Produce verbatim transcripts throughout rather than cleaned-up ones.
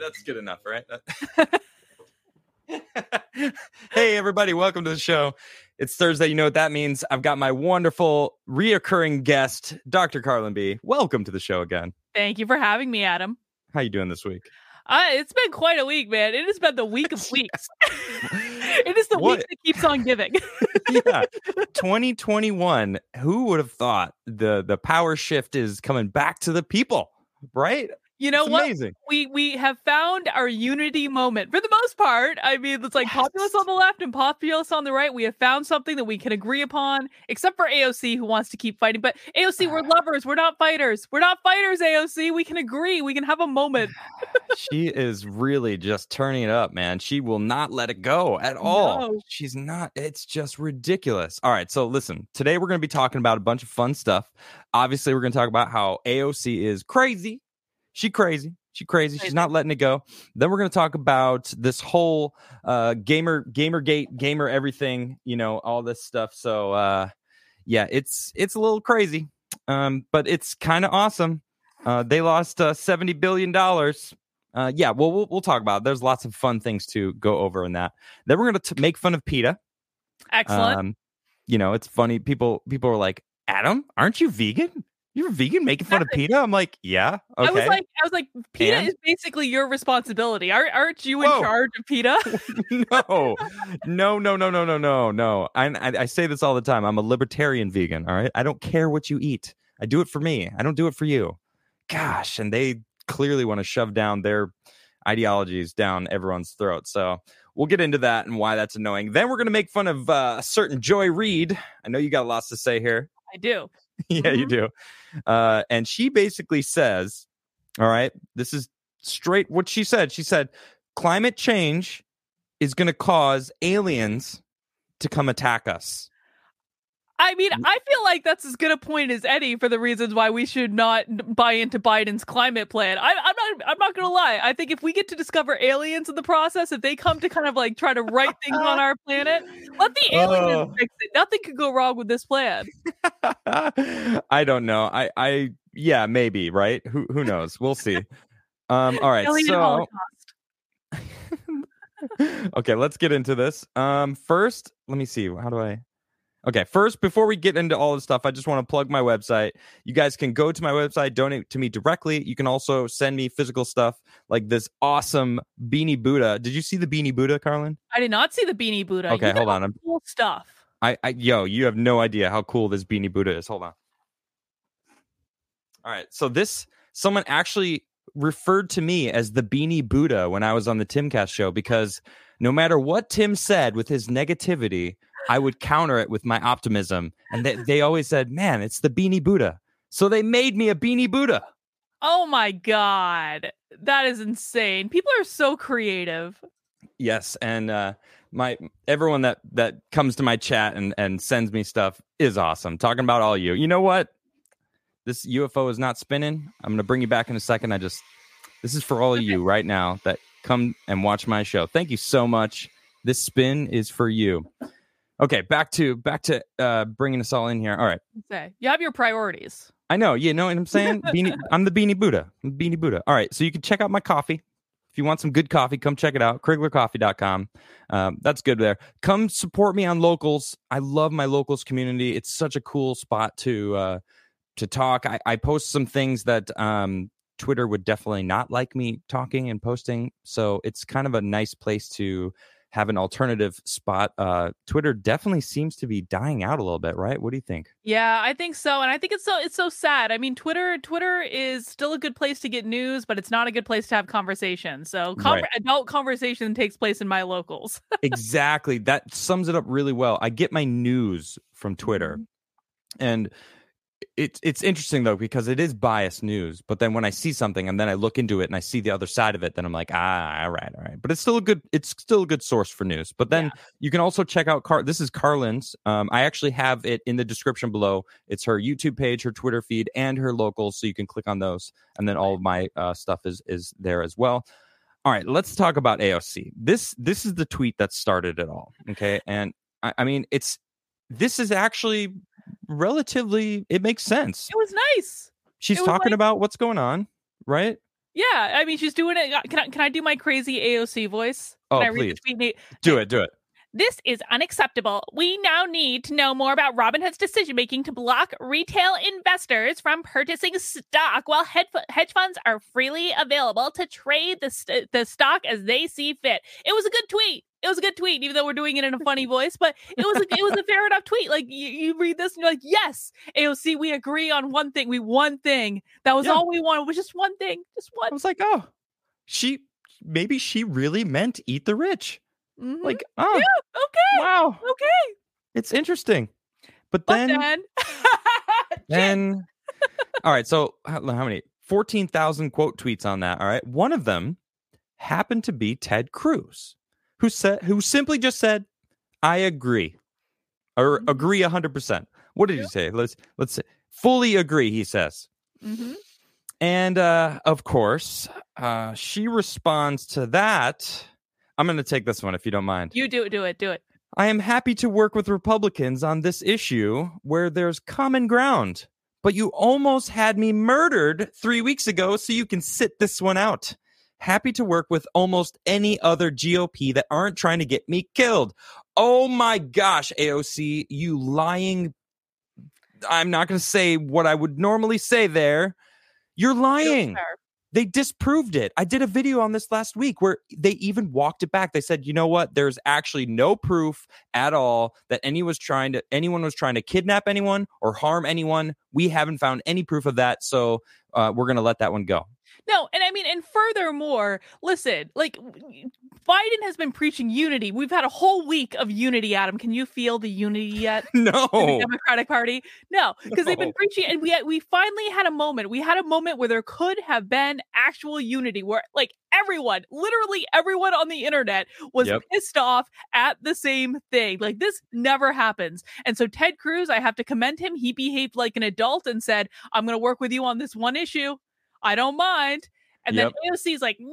That's good enough, right? Hey, everybody. Welcome to the show. It's Thursday. You know what that means. I've got my wonderful reoccurring guest, Doctor Carlin B. Welcome to the show again. Thank you for having me, Adam. How you doing this week? Uh, it's been quite a week, man. It has been the week of weeks. It is the What? week that keeps on giving. Yeah. twenty twenty-one. Who would have thought the, the power shift is coming back to the people, right? You know It's what? amazing. We we have found our unity moment for the most part. I mean, it's like Yes. populists on the left and populists on the right. We have found something that we can agree upon, except for A O C, who wants to keep fighting. But A O C, we're lovers. We're not fighters. We're not fighters, A O C. We can agree. We can have a moment. She is really just turning it up, man. She will not let it go at all. No. She's not. It's just ridiculous. All right. So listen, today we're going to be talking about a bunch of fun stuff. Obviously, we're going to talk about how A O C is crazy. She crazy. She crazy. She's not letting it go. Then we're going to talk about this whole uh, gamer, gamergate, gamer everything, you know, all this stuff. So, uh, yeah, it's it's a little crazy, um, but it's kind of awesome. Uh, they lost uh, seventy billion dollars. Uh, yeah, well, well, we'll talk about it. There's lots of fun things to go over in that. Then we're going to make fun of PETA. Excellent. Um, you know, it's funny. People people are like, Adam, aren't you vegan? You're vegan making fun of PETA? I'm like, yeah, okay. I was like, I was like, PETA And? is basically your responsibility. Aren't, aren't you in Whoa. charge of PETA? no, no, no, no, no, no, no, no. I, I I say this all the time. I'm a libertarian vegan. All right, I don't care what you eat. I do it for me. I don't do it for you. Gosh, and they clearly want to shove down their ideologies down everyone's throat. So we'll get into that and why that's annoying. Then we're going to make fun of uh, a certain Joy Reid. I know you got lots to say here. I do. Yeah, Mhm. you do. Uh, and she basically says, all right, this is straight what she said. She said, climate change is going to cause aliens to come attack us. I mean, I feel like that's as good a point as any for the reasons why we should not buy into Biden's climate plan. I, I'm not. I'm not going to lie. I think if we get to discover aliens in the process, if they come to kind of like try to right things on our planet, let the aliens Oh. fix it. Nothing could go wrong with this plan. I don't know. I, I, yeah, maybe, right? Who, who knows? We'll see. Um, all right. Alien So, Holocaust. okay, let's get into this. Um, first, let me see. How do I? Okay, first, before we get into all this stuff, I just want to plug my website. You guys can go to my website, donate to me directly. You can also send me physical stuff like this awesome Beanie Buddha. Did you see the Beanie Buddha, Carlin? I did not see the Beanie Buddha. Okay, You hold got on. I'm- Cool stuff. I, I, yo, you have no idea how cool this Beanie Buddha is. Hold on. All right, so this, someone actually referred to me as the Beanie Buddha when I was on the Timcast show because no matter what Tim said with his negativity, I would counter it with my optimism. And they, they always said, man, it's the Beanie Buddha. So they made me a Beanie Buddha. Oh my god, that is insane. People are so creative. Yes, and uh, my everyone that, that comes to my chat and, and sends me stuff is awesome. Talking about all you. You know what? This U F O is not spinning. I'm going to bring you back in a second. I just, this is for all of you right now that come and watch my show. Thank you so much. This spin is for you. Okay, back to back to uh, bringing us all in here. All right. Say, you have your priorities. I know. You know what I'm saying? Beanie, I'm the Beanie Buddha. I'm the Beanie Buddha. All right. So you can check out my coffee. If you want some good coffee, come check it out. Krigler Coffee dot com. Um, that's good there. Come support me on Locals. I love my Locals community. It's such a cool spot to uh, to talk. I, I post some things that um, Twitter would definitely not like me talking and posting. So it's kind of a nice place to have an alternative spot. Uh, Twitter definitely seems to be dying out a little bit, right? What do you think? Yeah, I think so, and I think it's so it's so sad. I mean, Twitter Twitter is still a good place to get news, but it's not a good place to have conversation. So, con- Right. adult conversation takes place in my Locals. Exactly. That sums it up really well. I get my news from Twitter. And it's it's interesting though because it is biased news. But then when I see something and then I look into it and I see the other side of it, then I'm like, ah, all right, all right. But it's still a good it's still a good source for news. But then Yeah. you can also check out Car. This is Carlin's. Um, I actually have it in the description below. It's her YouTube page, her Twitter feed, and her Locals. So you can click on those, and then all of my uh, stuff is is there as well. All right, let's talk about A O C. This this is the tweet that started it all. Okay, and I, I mean it's this is actually relatively it makes sense. It was nice. She's it was talking like- about what's going on, right? Yeah, I mean, she's doing it. Can I, can I do my crazy A O C voice? Can Oh, I read please. the tweet? Do it, do it. This is unacceptable. We now need to know more about Robinhood's decision-making to block retail investors from purchasing stock while hedge funds are freely available to trade the, st- the stock as they see fit. It was a good tweet. It was a good tweet, even though we're doing it in a funny voice, but it was a, it was a fair enough tweet. Like, you, you read this and you're like, yes, A O C, we agree on one thing. We one thing. That was yeah. all we wanted, was just one thing. Just one. I was like, oh, she, maybe she really meant eat the rich. Mm-hmm. Like, oh, yeah, okay. Wow. Okay. It's interesting. But, but then, then, then all right. So how, how many? fourteen thousand quote tweets on that. All right. One of them happened to be Ted Cruz, who said, who simply just said, I agree or mm-hmm. agree a hundred percent. What did yeah. he say? Let's, let's say fully agree. He says, mm-hmm. and, uh, of course, uh, she responds to that. I'm going to take this one, if you don't mind. You do it, do it, do it. I am happy to work with Republicans on this issue where there's common ground, but you almost had me murdered three weeks ago, so you can sit this one out. Happy to work with almost any other G O P that aren't trying to get me killed. Oh my gosh, A O C, you lying. I'm not going to say what I would normally say there. You're lying. They disproved it. I did a video on this last week where they even walked it back. They said, you know what? There's actually no proof at all that anyone was trying to anyone was trying to kidnap anyone or harm anyone. We haven't found any proof of that. So uh, we're going to let that one go. No, and I mean, and furthermore, listen, like, Biden has been preaching unity. We've had a whole week of unity, Adam. Can you feel the unity yet? No. In the Democratic Party? No, because no. they've been preaching, and we had, we finally had a moment. We had a moment where there could have been actual unity, where, like, everyone, literally everyone on the internet was yep. pissed off at the same thing. Like, this never happens. And so Ted Cruz, I have to commend him. He behaved like an adult and said, I'm going to work with you on this one issue. I don't mind. And yep. then A O C is like, no,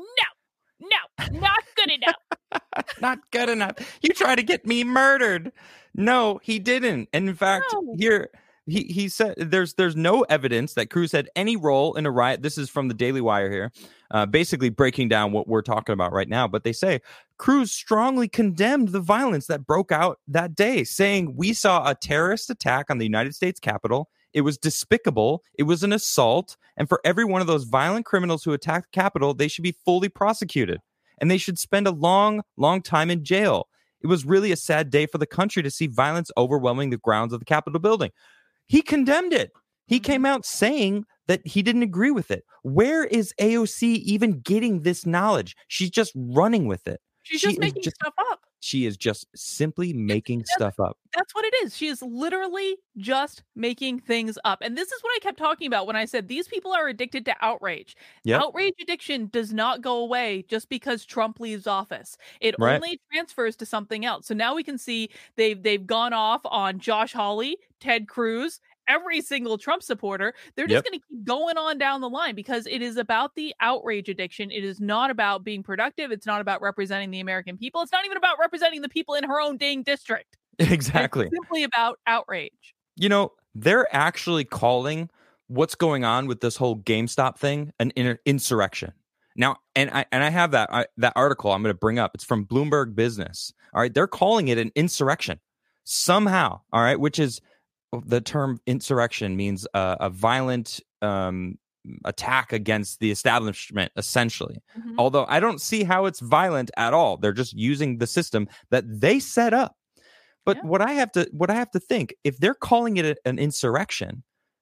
no, not good enough. Not good enough. You try to get me murdered. No, he didn't. And in fact, no. here he, he said there's there's no evidence that Cruz had any role in a riot. This is from the Daily Wire here, uh, basically breaking down what we're talking about right now. But they say Cruz strongly condemned the violence that broke out that day, saying we saw a terrorist attack on the United States Capitol. It was despicable. It was an assault. And for every one of those violent criminals who attacked the Capitol, they should be fully prosecuted. And they should spend a long, long time in jail. It was really a sad day for the country to see violence overwhelming the grounds of the Capitol building. He condemned it. He came out saying that he didn't agree with it. Where is A O C even getting this knowledge? She's just running with it. She's she just making just, stuff up. She is just simply making that's, stuff up. That's what it is. She is literally just making things up. And this is what I kept talking about when I said these people are addicted to outrage. Yep. Outrage addiction does not go away just because Trump leaves office. It right. only transfers to something else. So now we can see they've they've gone off on Josh Hawley, Ted Cruz, every single Trump supporter. They're just yep. going to keep going on down the line because it is about the outrage addiction. It is not about being productive. It's not about representing the American people. It's not even about representing the people in her own dang district. Exactly. It's simply about outrage. You know, they're actually calling what's going on with this whole GameStop thing an in- insurrection. Now, and I and I have that I, that article I'm going to bring up. It's from Bloomberg Business. All right, they're calling it an insurrection somehow. All right, which is the term insurrection means uh, a violent um, attack against the establishment, essentially. Mm-hmm. Although I don't see how it's violent at all. They're just using the system that they set up. But yeah. what I have to what I have to think, if they're calling it a, an insurrection,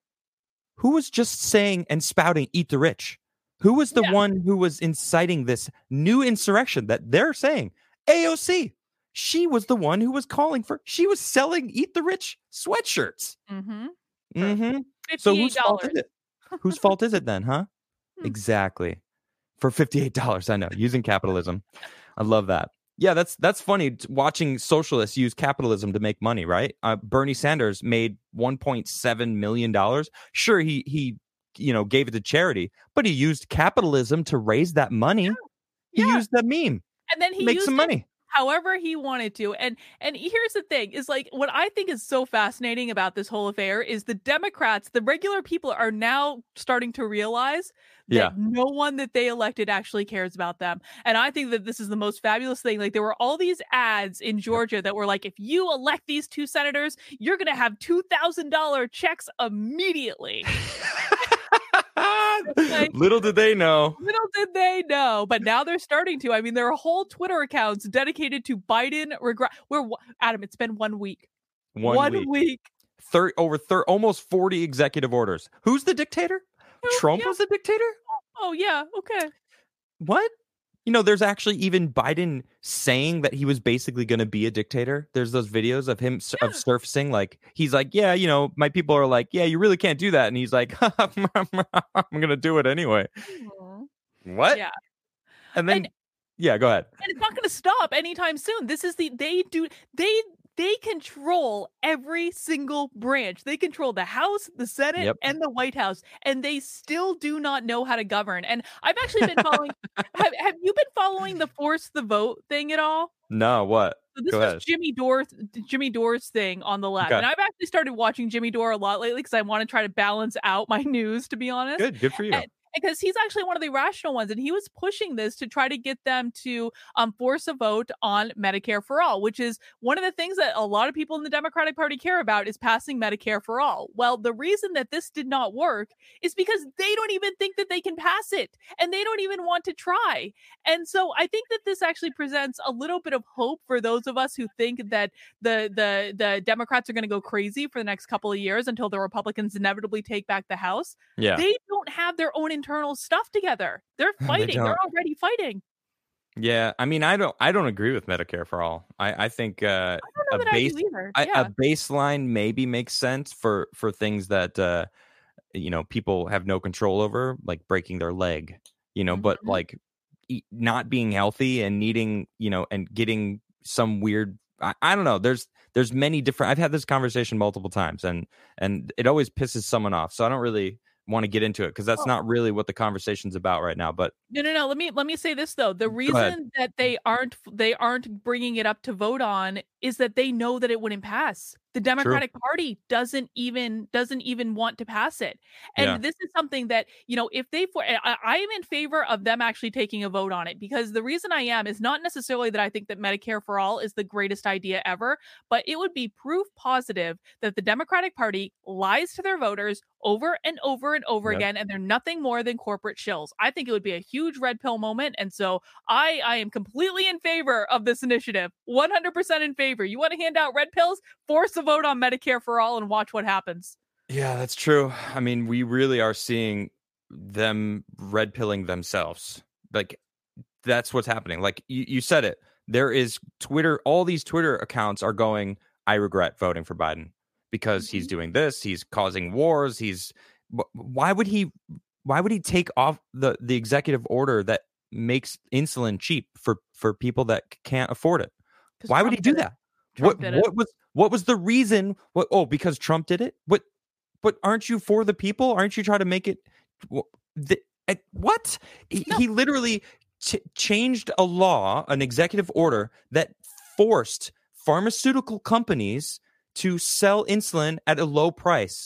who was just saying and spouting "eat the rich"? Who was the yeah. one who was inciting this new insurrection that they're saying? A O C. She was the one who was calling for, she was selling Eat the Rich sweatshirts. Mm-hmm. Mm-hmm. So whose fault is it? Whose fault is it then, huh? Hmm. Exactly. For fifty-eight dollars, I know, using capitalism. I love that. Yeah, that's that's funny, watching socialists use capitalism to make money, right? Uh, Bernie Sanders made one point seven million dollars. Sure, he, he you know, gave it to charity, but he used capitalism to raise that money. Yeah. He yeah. used that meme. And then he make used some it- money. however he wanted to. And and here's the thing is like what I think is so fascinating about this whole affair is the Democrats, the regular people are now starting to realize that Yeah. no one that they elected actually cares about them. And I think that this is the most fabulous thing. Like there were all these ads in Georgia that were like, if you elect these two senators, you're going to have two thousand dollars checks immediately. Like, little did they know. Little did they know. But now they're starting to. I mean, there are whole Twitter accounts dedicated to Biden regret. Where Adam, it's been one week. One, one week. week. Thir- over thir- almost forty executive orders. Who's the dictator? Who? Trump Yeah. was the dictator? Oh, yeah. Okay. What? You know, there's actually even Biden saying that he was basically going to be a dictator. There's those videos of him Yeah. of surfacing. Like, he's like, yeah, you know, my people are like, yeah, you really can't do that. And he's like, I'm going to do it anyway. Aww. What? Yeah. And then, And- yeah, go ahead. And it's not going to stop anytime soon. This is the, they do, they, they control every single branch. They control the House, the Senate, Yep. and the White House, and they still do not know how to govern. And I've actually been following. have, have you been following the force the vote thing at all? No, what? So this Go was ahead. Jimmy Dore, Jimmy Dore's thing on the left, Okay. and I've actually started watching Jimmy Dore a lot lately because I want to try to balance out my news. To be honest, Good. Good for you. And- because he's actually one of the rational ones, and he was pushing this to try to get them to um, force a vote on Medicare for all, which is one of the things that a lot of people in the Democratic Party care about is passing Medicare for all. Well, the reason that this did not work is because they don't even think that they can pass it, and they don't even want to try. And so I think that this actually presents a little bit of hope for those of us who think that the the the Democrats are going to go crazy for the next couple of years until the Republicans inevitably take back the House. Yeah. They don't have their own internal stuff together. They're They fighting. don't. They're already fighting. Yeah. I mean, I don't I don't agree with Medicare for all. I, I think uh, I don't know a that base I do either. I, yeah. a baseline maybe makes sense for for things that uh, you know, people have no control over, like breaking their leg, you know, but Mhm. like e- not being healthy and needing, you know, and getting some weird I, I don't know. There's there's many different I've had this conversation multiple times, and and it always pisses someone off. So I don't really want to get into it because that's Well- not really what the conversation's about right now. But No, no, no. Let me let me say this though. The ahead. reason that they aren't they aren't bringing it up to vote on is that they know that it wouldn't pass. The Democratic Party doesn't even doesn't even want to pass it. And Yeah. this is something that, you know, if they for I, I am in favor of them actually taking a vote on it, because the reason I am is not necessarily that I think that Medicare for all is the greatest idea ever, but it would be proof positive that the Democratic Party lies to their voters over and over and over Yep. again, and they're nothing more than corporate shills. I think it would be a huge red pill moment, and so I I am completely in favor of this initiative. one hundred percent in favor. You want to hand out red pills? Force a vote on Medicare for all and watch what happens. Yeah, that's true. I mean, we really are seeing them red pilling themselves. Like, that's what's happening. Like, you, you said it. There is Twitter, all these Twitter accounts are going, I regret voting for Biden because he's Mhm. doing this, he's causing wars, he's wh- why would he why would he take off the, the executive order that makes insulin cheap for, for people that c- can't afford it? 'Cause Why would Trump he do did it. that? Trump What did it. what was what was the reason? What oh, because Trump did it? What but aren't you for the people? Aren't you trying to make it wh- the, eh, what? He, No. he literally ch- changed a law, an executive order that forced pharmaceutical companies to sell insulin at a low price.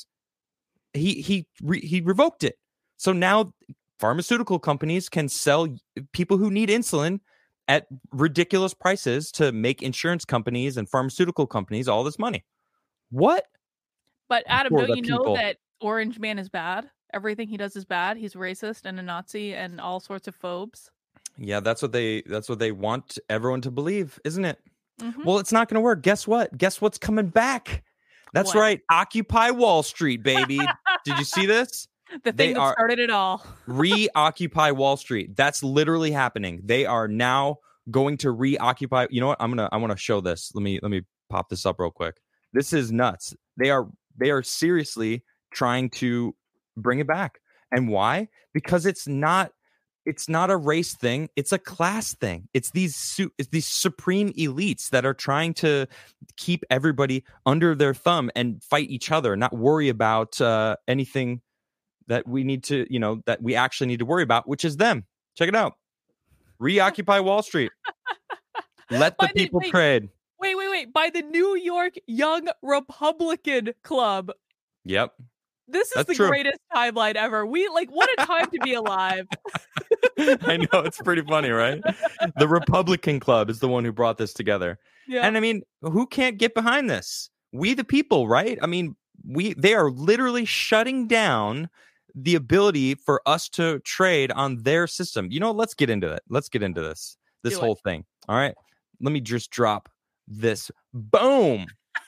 He he re, he revoked it. So now pharmaceutical companies can sell people who need insulin at ridiculous prices to make insurance companies and pharmaceutical companies all this money. What? But Adam, For don't the you know people. that Orange Man is bad? Everything he does is bad. He's racist and a Nazi and all sorts of phobes. Yeah, that's what they that's what they want everyone to believe, isn't it? Mhm. Well, it's not going to work. Guess what? Guess what's coming back? That's What? right. Occupy Wall Street, baby. Did you see this? The they thing that are- started it all. Reoccupy Wall Street. That's literally happening. They are now going to reoccupy. You know what? I'm gonna. I want to show this. Let me. Let me pop this up real quick. This is nuts. They are. They are seriously trying to bring it back. And why? Because it's not. It's not a race thing. It's a class thing. It's these. Su- it's these supreme elites that are trying to keep everybody under their thumb and fight each other, not worry about uh, anything that we need to, you know, that we actually need to worry about, which is them. Check it out. Reoccupy Wall Street. Let the By people wait, trade. Wait, wait, wait. By the New York Young Republican Club. Yep. This is That's the true. greatest timeline ever. We like what a time to be alive. I know, it's pretty funny, right? The Republican Club is the one who brought this together. Yeah. And I mean, who can't get behind this? We the people, right? I mean, we they are literally shutting down the ability for us to trade on their system. You know, let's get into it. Let's get into this. This Do whole it. thing. All right. Let me just drop this. Boom.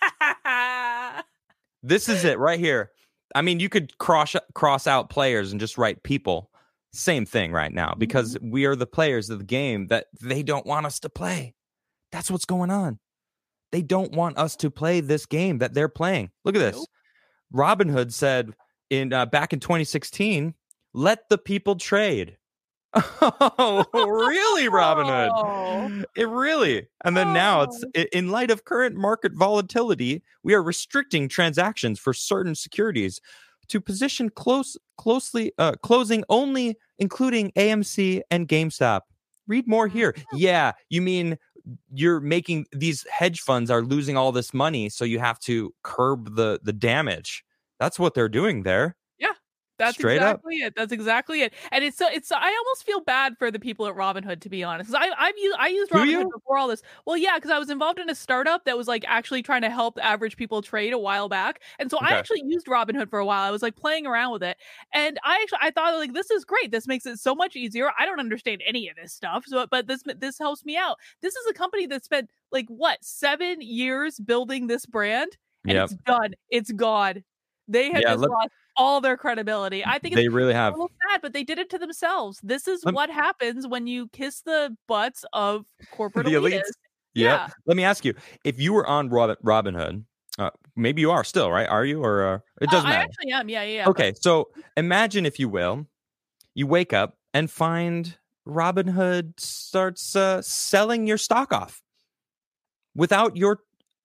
This is it right here. I mean, you could cross cross out players and just write people. Same thing right now, because mm-hmm. we are the players of the game that they don't want us to play. That's what's going on. They don't want us to play this game that they're playing. Look at this. Nope. Robinhood said in uh, back in twenty sixteen, let the people trade. Oh, really, Robinhood? Oh. It really. And then oh. now it's in light of current market volatility, we are restricting transactions for certain securities to position close closely uh, closing only, including A M C and GameStop. Read more here. Yeah, you mean you're making these hedge funds are losing all this money, so you have to curb the the damage. That's what they're doing there. That's Straight exactly up. it. That's exactly it. And it's so it's. I almost feel bad for the people at Robinhood, to be honest. Because I I've used I used Robinhood before all this. Well, yeah, because I was involved in a startup that was like actually trying to help average people trade a while back, and so okay. I actually used Robinhood for a while. I was like playing around with it, and I actually I thought like this is great. This makes it so much easier. I don't understand any of this stuff, so but this this helps me out. This is a company that spent like what seven years building this brand, and yep. it's done. It's gone. They have yeah, just let- lost all their credibility. I think it's they really have. A little sad, but they did it to themselves. This is Let what me, happens when you kiss the butts of corporate the elites. elites. Yeah. yeah. Let me ask you: if you were on Robin Robinhood, uh, maybe you are still, right? Are you, or uh, it doesn't uh, I matter? I actually am. Yeah, yeah. yeah okay, but... so imagine, if you will, you wake up and find Robinhood starts uh, selling your stock off without your,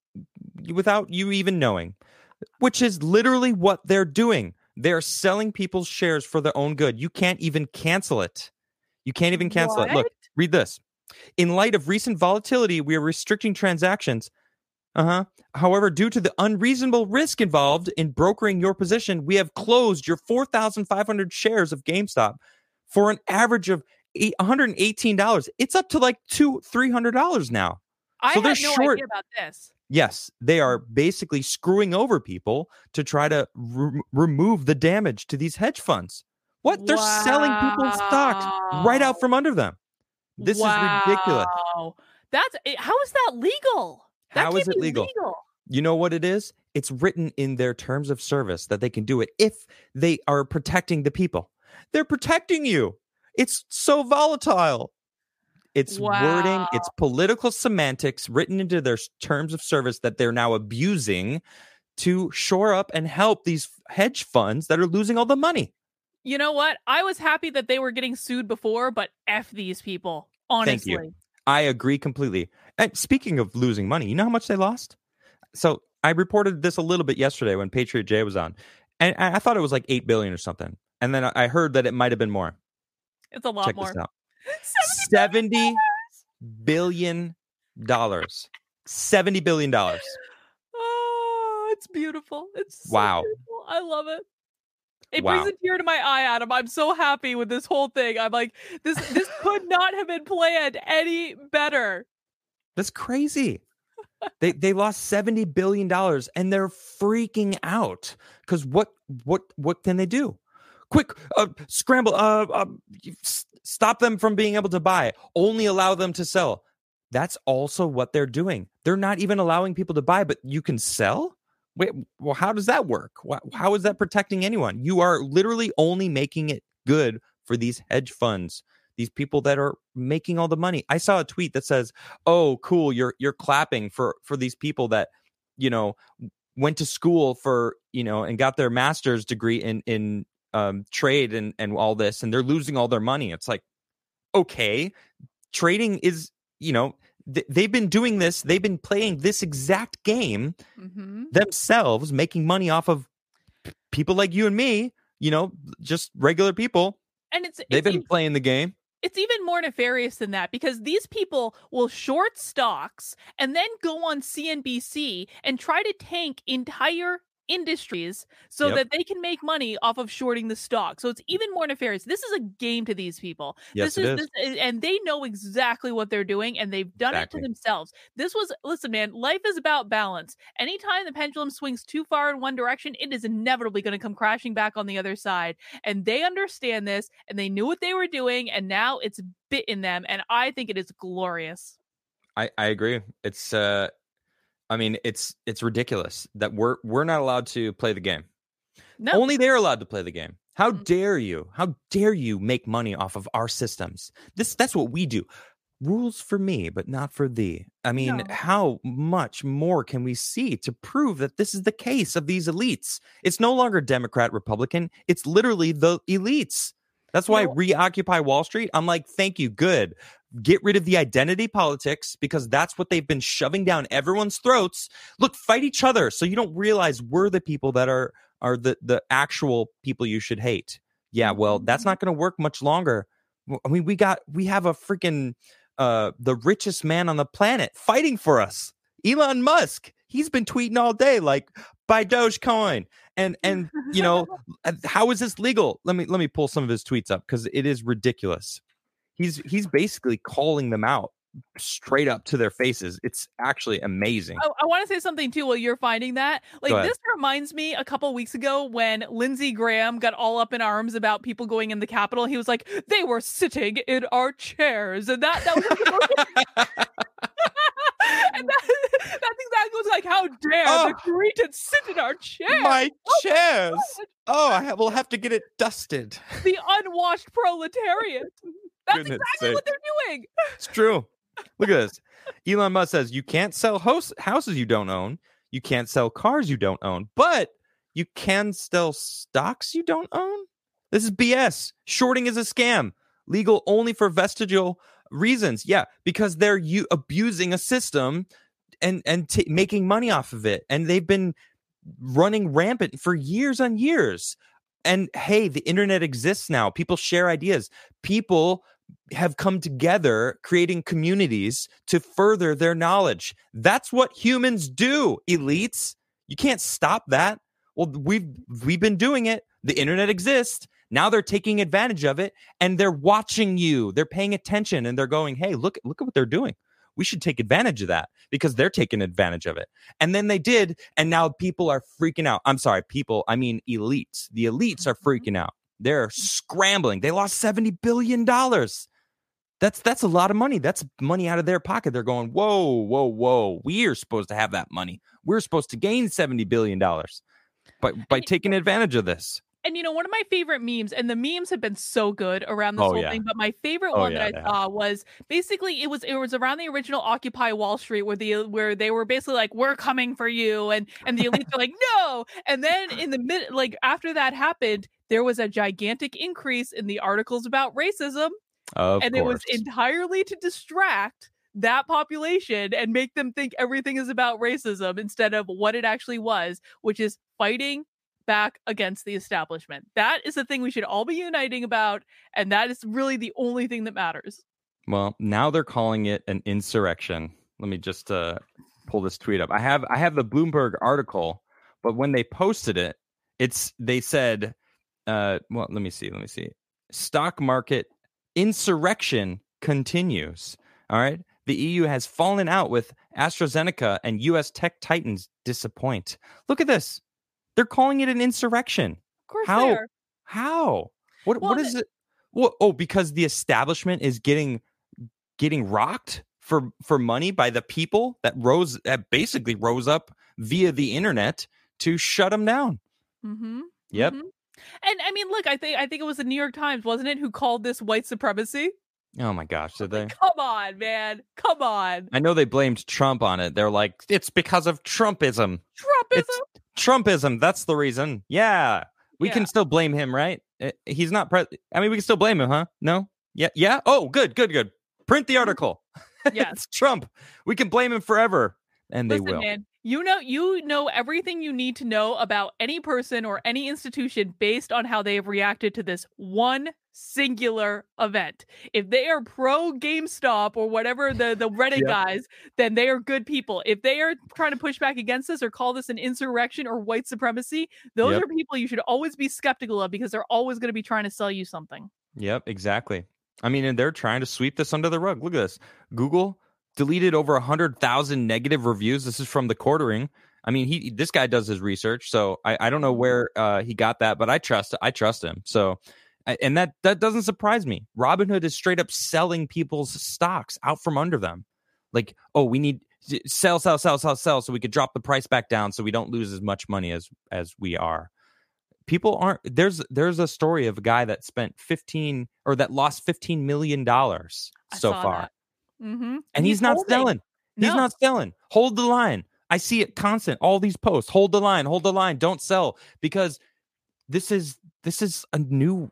without you even knowing. Which is literally what they're doing. They're selling people's shares for their own good. You can't even cancel it. You can't even cancel what? it. Look, read this. In light of recent volatility, we are restricting transactions. Uh-huh. However, due to the unreasonable risk involved in brokering your position, we have closed your four thousand five hundred shares of GameStop for an average of one hundred eighteen dollars. It's up to like two hundred dollars, three hundred dollars now. I so had they're no short. idea about this. Yes, they are basically screwing over people to try to re- remove the damage to these hedge funds. What? They're wow. selling people's stocks right out from under them. This wow. is ridiculous. That's how is that legal? That how is it legal? legal? You know what it is? It's written in their terms of service that they can do it if they are protecting the people. They're protecting you. It's so volatile. It's wow. wording, it's political semantics written into their terms of service that they're now abusing to shore up and help these hedge funds that are losing all the money. You know what? I was happy that they were getting sued before, but F these people, honestly. Thank you. I agree completely. And speaking of losing money, you know how much they lost? So I reported this a little bit yesterday when Patriot Jay was on, and I thought it was like eight billion dollars or something. And then I heard that it might have been more. It's a lot Check more. This out. seventy billion dollars. seventy billion dollars. Oh, it's beautiful. It's so wow. beautiful. I love it. It wow. brings a tear to my eye, Adam. I'm so happy with this whole thing. I'm like, this this could not have been planned any better. That's crazy. they they lost seventy billion dollars and they're freaking out because what what what can they do? Quick, uh, scramble, uh, uh, stop them from being able to buy. Only allow them to sell. That's also what they're doing. They're not even allowing people to buy, but you can sell? Wait, well, how does that work? How is that protecting anyone? You are literally only making it good for these hedge funds, these people that are making all the money. I saw a tweet that says, "Oh, cool, you're you're clapping for for these people that, you know, went to school for, you know, and got their master's degree in in Um, trade and, and all this, and they're losing all their money." It's like, okay, trading is, you know, th- they've been doing this. They've been playing this exact game mm-hmm. themselves, making money off of people like you and me, you know, just regular people. And it's, they've it's been playing the game. it's even more nefarious than that, because these people will short stocks and then go on C N B C and try to tank entire industries so Yep. that they can make money off of shorting the stock. So it's even more nefarious. This is a game to these people. Yes, this it is, is. This, and they know exactly what they're doing, and they've done Exactly. it to themselves. This was, listen, man, life is about balance. Anytime the pendulum swings too far in one direction, it is inevitably going to come crashing back on the other side. And they understand this, and they knew what they were doing, and now it's bitten them. And I think it is glorious. I, I agree. It's uh I mean, it's it's ridiculous that we're we're not allowed to play the game. No. Only they're allowed to play the game. How Mhm. dare you? How dare you make money off of our systems? This that's what we do. Rules for me, but not for thee. I mean, No. how much more can we see to prove that this is the case of these elites? It's no longer Democrat, Republican. It's literally the elites. That's why You know- Reoccupy Wall Street, I'm like, thank you, good. Get rid of the identity politics, because that's what they've been shoving down everyone's throats. Look, fight each other so you don't realize we're the people that are are the, the actual people you should hate. Yeah, well, that's not going to work much longer. I mean, we got we have a freaking uh, the richest man on the planet fighting for us, Elon Musk. He's been tweeting all day like, buy Dogecoin. And and you know, how is this legal? Let me let me pull some of his tweets up, because it is ridiculous. He's he's basically calling them out straight up to their faces. It's actually amazing. I, I want to say something too while you're finding that. Like, Go ahead. this reminds me a couple weeks ago when Lindsey Graham got all up in arms about people going in the Capitol. He was like, they were sitting in our chairs, and that that was. And that, that's exactly what's like, how dare Oh. the Cretans sit in our chairs? My Oh my chairs. God. Oh, I have, will have to get it dusted. The unwashed proletariat. That's Goodness exactly sake. what they're doing. It's true. Look at this. Elon Musk says you can't sell house, houses you don't own. You can't sell cars you don't own, but you can sell stocks you don't own. This is B S. Shorting is a scam. Legal only for vestigial reasons. Yeah, because they're u- abusing a system and and t- making money off of it, and they've been running rampant for years on years. And hey, the internet exists now. People share ideas. People have come together, creating communities to further their knowledge. That's what humans do, elites. You can't stop that. Well, we've we've been doing it. The internet exists. Now they're taking advantage of it, and they're watching you. They're paying attention, and they're going, hey, look, look at what they're doing. We should take advantage of that, because they're taking advantage of it. And then they did, and now people are freaking out. I'm sorry, people, I mean elites. The elites are freaking out. They're scrambling. They lost seventy billion dollars. That's that's a lot of money. That's money out of their pocket. They're going, whoa, whoa, whoa. We are supposed to have that money. We're supposed to gain seventy billion dollars by, by taking advantage of this. And, you know, one of my favorite memes, and the memes have been so good around this Oh, whole yeah. thing, but my favorite Oh, one yeah, that I they saw was basically it was it was around the original Occupy Wall Street, where the where they were basically like, we're coming for you, and and the elites are like, no. And then in the mid, like after that happened, there was a gigantic increase in the articles about racism, Of and course. it was entirely to distract that population and make them think everything is about racism instead of what it actually was, which is fighting back against the establishment. That is the thing we should all be uniting about, and that is really the only thing that matters. Well, now they're calling it an insurrection. Let me just uh, pull this tweet up. I have I have the Bloomberg article, but when they posted it, it's they said, uh, well, let me see, let me see. Stock market insurrection continues. All right. The E U has fallen out with AstraZeneca, and U S tech titans disappoint. Look at this. They're calling it an insurrection. Of course How? they are. How? What? Well, what is it? Well, oh, because the establishment is getting getting rocked for for money by the people that rose that basically rose up via the internet to shut them down. Mm-hmm. Yep. Mm-hmm. And I mean, look, I think I think it was the New York Times, wasn't it, who called this white supremacy? Oh my gosh, did they? Come on, man. Come on. I know they blamed Trump on it. They're like, it's because of Trumpism. Trumpism. It's Trumpism. That's the reason. Yeah. We Yeah. can still blame him, right? Uh, He's not pre- I mean, we can still blame him, huh? No? Yeah. Yeah. Oh, good, good, good. Print the article. Yes. It's Trump. We can blame him forever. And they Listen, will. man, you know you know everything you need to know about any person or any institution based on how they have reacted to this one singular event. If they are pro GameStop or whatever the, the Reddit Yep. guys, then they are good people. If they are trying to push back against this or call this an insurrection or white supremacy, those Yep. are people you should always be skeptical of because they're always going to be trying to sell you something. Yep, exactly. I mean, and they're trying to sweep this under the rug. Look at this. Google deleted over one hundred thousand negative reviews. This is from The Quartering. I mean, he this guy does his research, so I, I don't know where uh, he got that, but I trust I trust him. So, and that that doesn't surprise me. Robinhood is straight up selling people's stocks out from under them. Like, oh, we need sell, sell, sell, sell, sell, so we could drop the price back down, so we don't lose as much money as as we are. People aren't there's there's a story of a guy that spent fifteen or that lost fifteen million dollars so far. Mm-hmm. And, and he's, he's not holding. selling. He's No. not selling. Hold the line. I see it constant. All these posts. Hold the line. Hold the line. Don't sell because this is this is a new.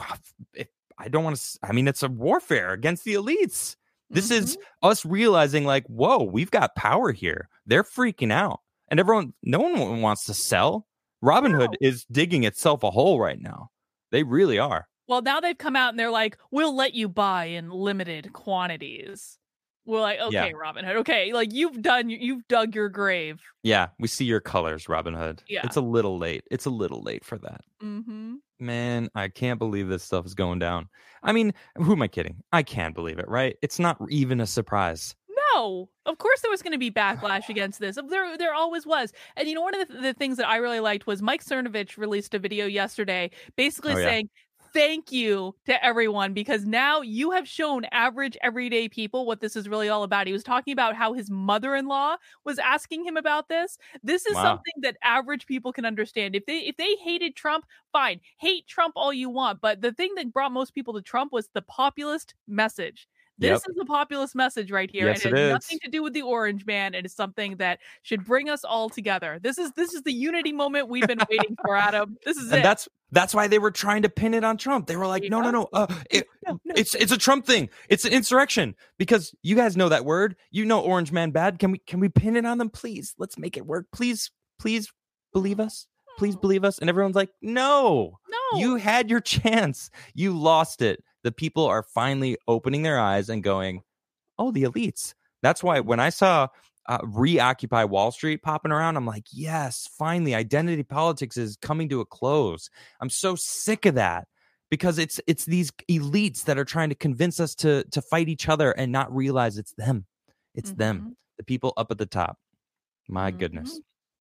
I don't want to. I mean, it's a warfare against the elites. This Mm-hmm. is us realizing, like, whoa, we've got power here. They're freaking out, and everyone, no one wants to sell. Robinhood No. is digging itself a hole right now. They really are. Well, now they've come out and they're like, we'll let you buy in limited quantities. We're like, okay, Yeah. Robinhood, okay, like you've done, you've dug your grave. Yeah, we see your colors, Robinhood. Yeah. It's a little late. It's a little late for that. Mm-hmm. Man, I can't believe this stuff is going down. I mean, who am I kidding? I can't believe it, right? It's not even a surprise. No, of course there was going to be backlash against this. There, there always was. And you know, one of the, the things that I really liked was Mike Cernovich released a video yesterday, basically Oh, yeah. saying, thank you to everyone because now you have shown average everyday people what this is really all about. He was talking about how his mother-in-law was asking him about this. This is Wow. something that average people can understand. If they if they hated Trump, fine. Hate Trump all you want, but the thing that brought most people to Trump was the populist message. This Yep. is a populist message right here. Yes, and it it has is. nothing to do with the orange man. It is something that should bring us all together. This is this is the unity moment we've been waiting for, Adam. This is And it. that's that's why they were trying to pin it on Trump. They were like, no, no, no, uh, it, No, no. it's it's a Trump thing. It's an insurrection because you guys know that word. You know, orange man bad. Can we can we pin it on them, please? Let's make it work, please. Please believe us. Please believe us. And everyone's like, no, No. you had your chance. You lost it. The people are finally opening their eyes and going, oh, the elites. That's why when I saw uh, Reoccupy Wall Street popping around, I'm like, yes, finally, identity politics is coming to a close. I'm so sick of that because it's it's these elites that are trying to convince us to to fight each other and not realize it's them. It's Mhm. them, the people up at the top. My Mhm. goodness.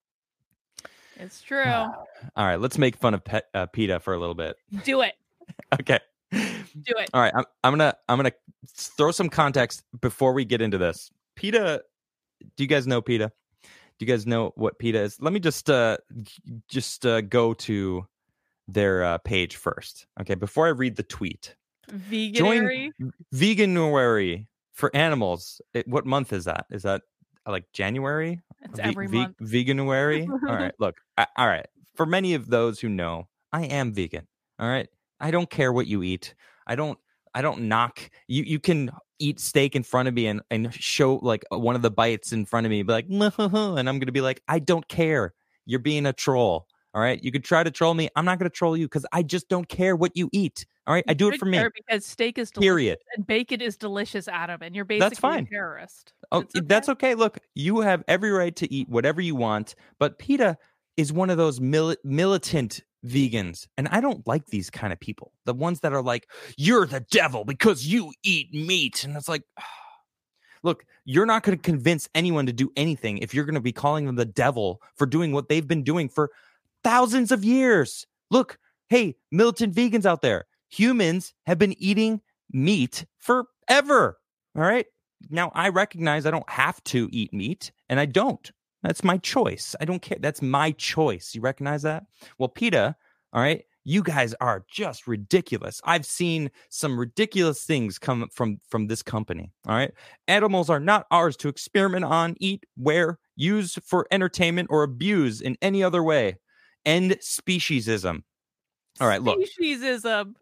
It's true. All right, let's make fun of Pe- uh, PETA for a little bit. Do it. Okay. Do it. All right, I'm, I'm gonna I'm gonna throw some context before we get into this. PETA, do you guys know PETA? Do you guys know what PETA is? Let me just uh just uh, go to their uh, page first, okay? Before I read the tweet, Veganary. Veganuary for animals. It, what month is that? Is that uh, like January? It's Ve- every ve- month. Veganuary. All right, look. I, all right. For many of those who know, I am vegan. All right. I don't care what you eat. I don't. I don't knock you. You can eat steak in front of me and, and show like one of the bites in front of me, be like, and I'm gonna be like, I don't care. You're being a troll. All right. You could try to troll me. I'm not gonna troll you because I just don't care what you eat. All right. I do it Good for me. care Because steak is delicious Period. and bacon is delicious, Adam, and you're basically That's fine. a terrorist. Oh, It's okay. that's okay. Look, you have every right to eat whatever you want, but PETA is one of those mil- militant vegans, and I don't like these kind of people. The ones that are like, "You're the devil because you eat meat," and it's like, look, you're not going to convince anyone to do anything if you're going to be calling them the devil for doing what they've been doing for thousands of years. Look, hey, militant vegans out there, humans have been eating meat forever. All right. Now, I recognize I don't have to eat meat, and I don't. That's my choice. I don't care. That's my choice. You recognize that? Well, PETA, all right, you guys are just ridiculous. I've seen some ridiculous things come from, from this company, all right? Animals are not ours to experiment on, eat, wear, use for entertainment, or abuse in any other way. End speciesism. All right, look. Speciesism.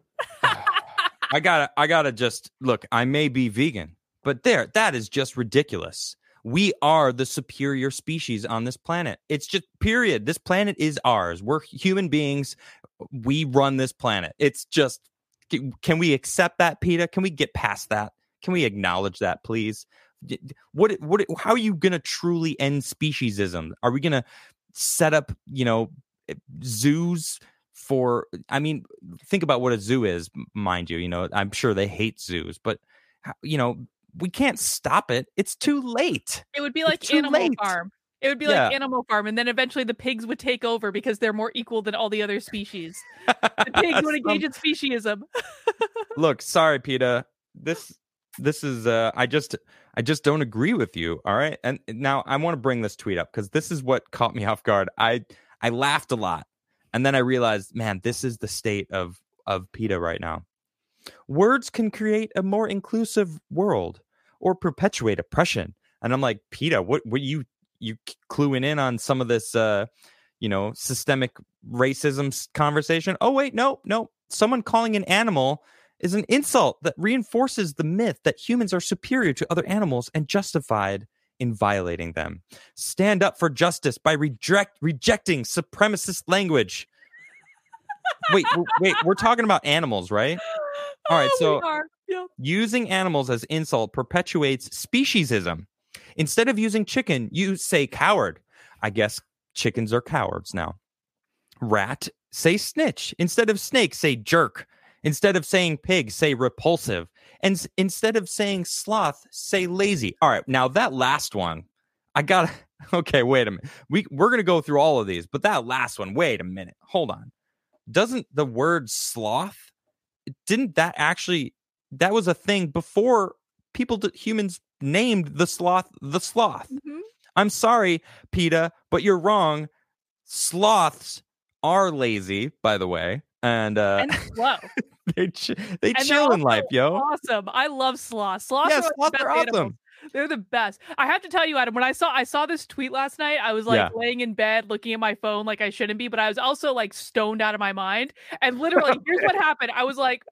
I gotta, I gotta just, look, I may be vegan, but there, that is just ridiculous. We are the superior species on this planet. It's just period. This planet is ours. We're human beings. We run this planet. It's just Can, can we accept that, PETA? Can we get past that? Can we acknowledge that, please? What what how are you going to truly end speciesism? Are we going to set up, you know, zoos for, I mean, think about what a zoo is, mind you, you know, I'm sure they hate zoos, but you know, we can't stop it. It's too late. It would be like Animal late. Farm. It would be Yeah. like Animal Farm, and then eventually the pigs would take over because they're more equal than all the other species. The pigs would engage in speciesism. Look, sorry, PETA. This this is uh I just I just don't agree with you. All right. And now I want to bring this tweet up because this is what caught me off guard. I I laughed a lot. And then I realized, man, this is the state of of PETA right now. Words can create a more inclusive world or perpetuate oppression. And I'm like, PETA, what what you you cluing in on some of this uh you know, systemic racism conversation? Oh wait, no, no. Someone calling an animal is an insult that reinforces the myth that humans are superior to other animals and justified in violating them. Stand up for justice by reject rejecting supremacist language. wait, w- wait, we're talking about animals, right? All right, so yeah. Using animals as insult perpetuates speciesism. Instead of using chicken, you say coward. I guess chickens are cowards now. Rat, say snitch. Instead of snake, say jerk. Instead of saying pig, say repulsive. And s- instead of saying sloth, say lazy. All right, now that last one, I got to... Okay, wait a minute. We, we're going to go through all of these, but that last one, wait a minute. Hold on. Doesn't the word sloth, didn't that actually... That was a thing before people, humans named the sloth the sloth. Mm-hmm. I'm sorry, PETA, but you're wrong. Sloths are lazy, by the way, and uh, and slow. they ch- they and chill in life, yo. Awesome. I love sloths. Sloths yeah, are, like sloths the best are awesome. animals. They're the best. I have to tell you, Adam, when I saw I saw this tweet last night, I was like Yeah. laying in bed looking at my phone like I shouldn't be, but I was also like stoned out of my mind. And literally, here's what happened. I was like,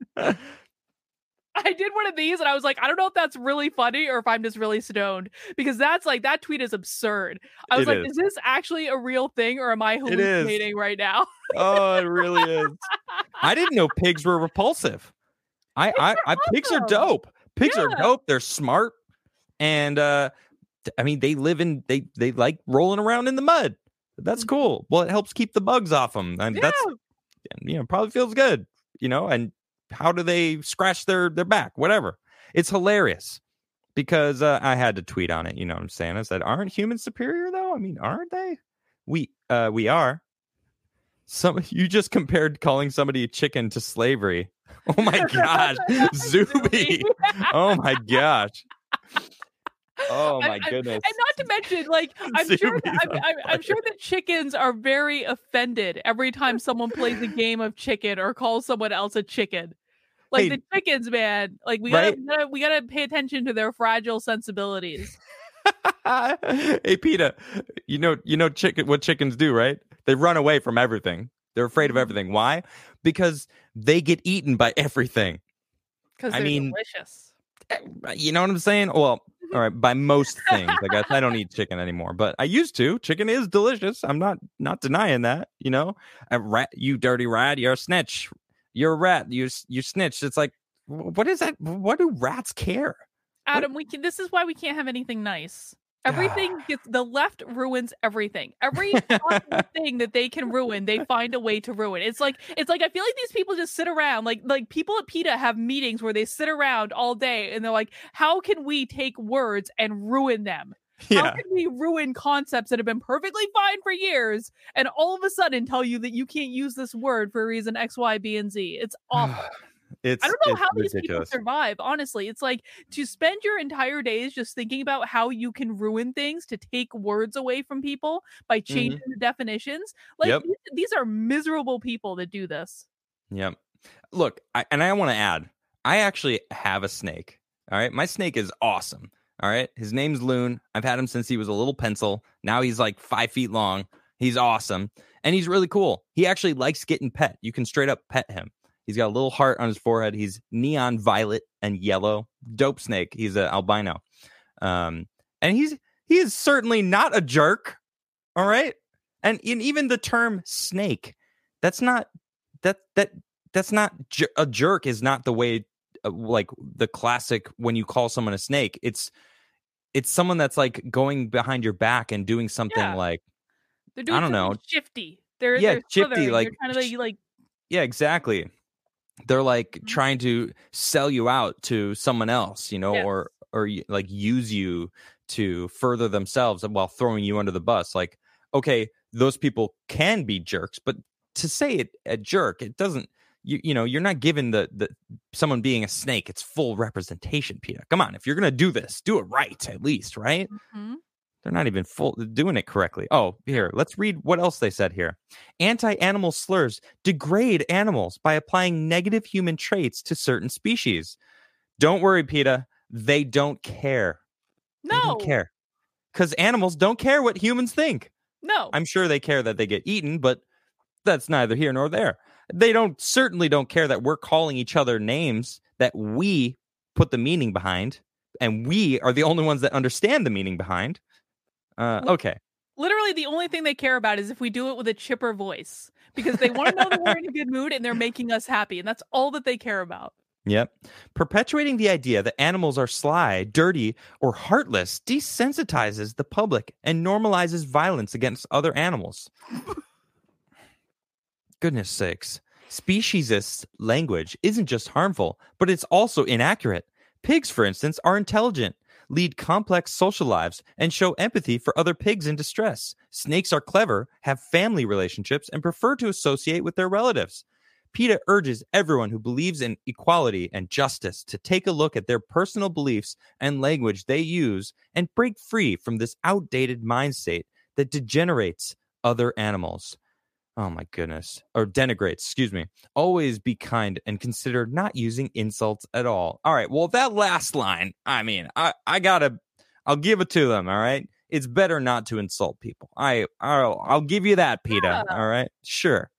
I did one of these and I was like, I don't know if that's really funny or if I'm just really stoned, because that's like, that tweet is absurd. I was It like, is. is this actually a real thing or am I hallucinating right now? Oh, it really is. I didn't know pigs were repulsive. I, I, I pigs are awesome. dope. Pigs are Yeah. dope. They're smart, and uh, th- I mean, they live in they they like rolling around in the mud. That's cool. Well, it helps keep the bugs off them, and Yeah. that's you know probably feels good. You know, and how do they scratch their their back? Whatever. It's hilarious because uh, I had to tweet on it. You know what I'm saying? I said, "Aren't humans superior though? I mean, aren't they? We uh we are." Some you just compared calling somebody a chicken to slavery. Oh my gosh, Zuby! Oh my gosh! Oh my I- I- goodness! And not to mention, like, I'm sure, Zuby's that, I'm, on I'm, I'm sure fire. that chickens are very offended every time someone plays a game of chicken or calls someone else a chicken. Like Hey. the chickens, man. Like we gotta, Right? we gotta, we gotta pay attention to their fragile sensibilities. Hey, PETA, you know you know chicken what chickens do, right? They run away from everything. They're afraid of everything. Why? Because they get eaten by everything. Because I they're mean, delicious. You know what I'm saying? Well, all right, by most things. I guess I don't eat chicken anymore, but I used to. Chicken is delicious. I'm not not denying that. You know, a rat, you dirty rat, you're a snitch. You're a rat. You you snitch. It's like, what is that? What do rats care? Adam, we can. This is why we can't have anything nice. Everything gets the left ruins everything. Every possible thing that they can ruin, they find a way to ruin. It's like it's like I feel like these people just sit around, like like people at PETA have meetings where they sit around all day and they're like, how can we take words and ruin them? How Yeah. can we ruin concepts that have been perfectly fine for years and all of a sudden tell you that you can't use this word for reason X, Y, B, and Z? It's awful. It's I don't know it's how ridiculous. these people survive, honestly. It's like to spend your entire days just thinking about how you can ruin things to take words away from people by changing the definitions. Like Yep. these, these are miserable people that do this. Yep. Look, I, and I want to add, I actually have a snake. All right. My snake is awesome. All right. His name's Loon. I've had him since he was a little pencil. Now he's like five feet long. He's awesome. And he's really cool. He actually likes getting pet. You can straight up pet him. He's got a little heart on his forehead. He's neon violet and yellow. Dope snake. He's an albino. Um, and he's he is certainly not a jerk. All right. And in even the term snake, that's not that that that's not jer- a jerk is not the way, uh, like the classic when you call someone a snake. It's it's someone that's like going behind your back and doing something Yeah. like, They're I doing don't something know. shifty. They're Yeah, they're shifty, slithering. like They're trying to like, like yeah, exactly. They're like Mhm. trying to sell you out to someone else, you know, Yes. or or y- like use you to further themselves while throwing you under the bus. Like, okay, those people can be jerks, but to say it a jerk, it doesn't. You you know, you're not giving the the someone being a snake its full representation, Peter. Come on, if you're gonna do this, do it right at least, right? Mhm. They're not even full doing it correctly. Oh, here, let's read what else they said here. Anti-animal slurs degrade animals by applying negative human traits to certain species. Don't worry, PETA. They don't care. They No. don't care. Because animals don't care what humans think. No. I'm sure they care that they get eaten, but that's neither here nor there. They don't certainly don't care that we're calling each other names that we put the meaning behind, and we are the only ones that understand the meaning behind. Uh, okay. Literally, the only thing they care about is if we do it with a chipper voice, because they want to know that we're in a good mood and they're making us happy, and that's all that they care about. Yep. Perpetuating the idea that animals are sly, dirty, or heartless desensitizes the public and normalizes violence against other animals. Goodness sakes. Speciesist language isn't just harmful, but it's also inaccurate. Pigs, for instance, are intelligent, lead complex social lives, and show empathy for other pigs in distress. Snakes are clever, have family relationships, and prefer to associate with their relatives. PETA urges everyone who believes in equality and justice to take a look at their personal beliefs and language they use and break free from this outdated mind state that degenerates other animals. Oh my goodness. Or denigrates, excuse me. Always be kind and consider not using insults at all. All right. Well, that last line, I mean, I, I gotta, I'll give it to them. All right. It's better not to insult people. I, I'll, I'll give you that, PETA. Yeah. All right. Sure.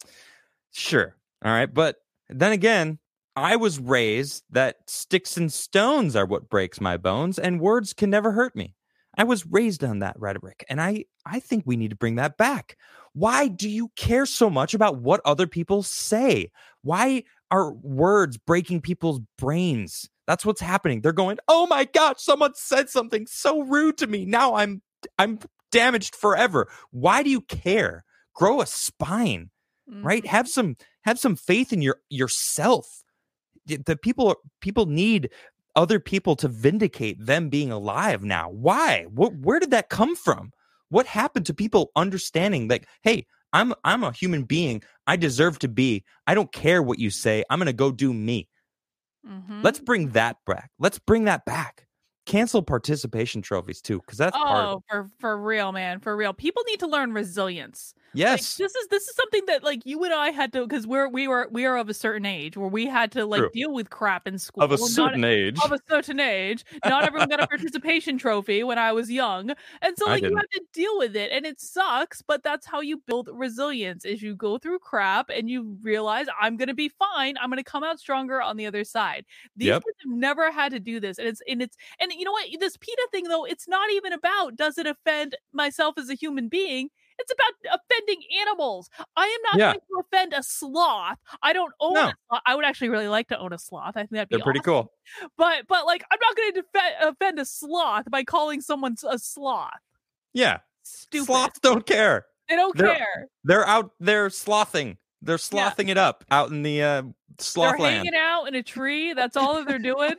Sure. All right. But then again, I was raised that sticks and stones are what breaks my bones and words can never hurt me. I was raised on that rhetoric, and I, I think we need to bring that back. Why do you care so much about what other people say? Why are words breaking people's brains? That's what's happening. They're going, "Oh my gosh, someone said something so rude to me. Now I'm I'm damaged forever." Why do you care? Grow a spine, Mhm. right? Have some have some faith in your yourself. The people people need other people to vindicate them being alive now. Why? What, where did that come from? What happened to people understanding that, hey, I'm I'm a human being. I deserve to be. I don't care what you say. I'm going to go do me. Mhm. Let's bring that back. Let's bring that back. Cancel participation trophies too, because that's part of Oh, it. for for real, man, for real. People need to learn resilience. Like, Yes. this is this is something that like you and I had to, because we're we were we are of a certain age where we had to like True. deal with crap in school. Of a Not- certain age. of a certain age. Not everyone got a participation trophy when I was young. And so I like you didn't. have to deal with it, and it sucks, but that's how you build resilience is you go through crap and you realize I'm gonna be fine. I'm gonna come out stronger on the other side. These Yep. kids have never had to do this. And it's and it's and you know what? This PETA thing though, it's not even about does it offend myself as a human being? It's about offending animals. I am not Yeah. going to offend a sloth. I don't own No. a sloth. I would actually really like to own a sloth. I think that'd be They're pretty awesome. cool. But but like I'm not going to defe- offend a sloth by calling someone a sloth. Yeah. Stupid. Sloths don't care. They don't They're- care. They're out there slothing. They're slothing it up out in the uh, They're sloth land. hanging out in a tree. That's all that they're doing.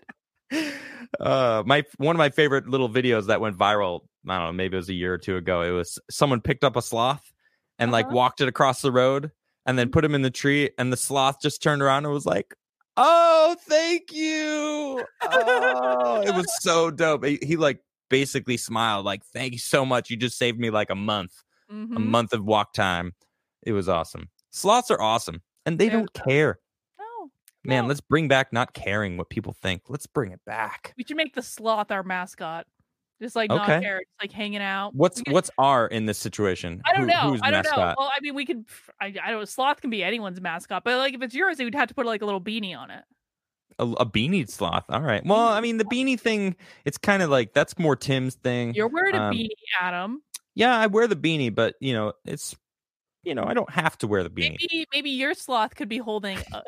uh my one of my favorite little videos that went viral, I don't know, maybe it was a year or two ago. It was someone picked up a sloth and like Uh-huh. walked it across the road and then put him in the tree, and the sloth just turned around and was like, "Oh, thank you." Oh, it was so dope. He, he like basically smiled like, "Thank you so much. You just saved me like a month, a Mhm. month of walk time." It was awesome. Sloths are awesome, and they They're don't care. No. Man, no. let's bring back not caring what people think. Let's bring it back. We should make the sloth our mascot. Just like not Okay. care, just like hanging out. What's We could- what's R in this situation? I don't Who- know. Who's I don't know. mascot? Well, I mean, we could. I, I don't. Sloth can be anyone's mascot, but like if it's yours, you'd have to put like a little beanie on it. A, a beanie sloth. All right. Well, I mean, the beanie thing, it's kind of like that's more Tim's thing. You're wearing a Um, beanie, Adam. Yeah, I wear the beanie, but you know, it's you know, I don't have to wear the beanie. Maybe maybe your sloth could be holding. A...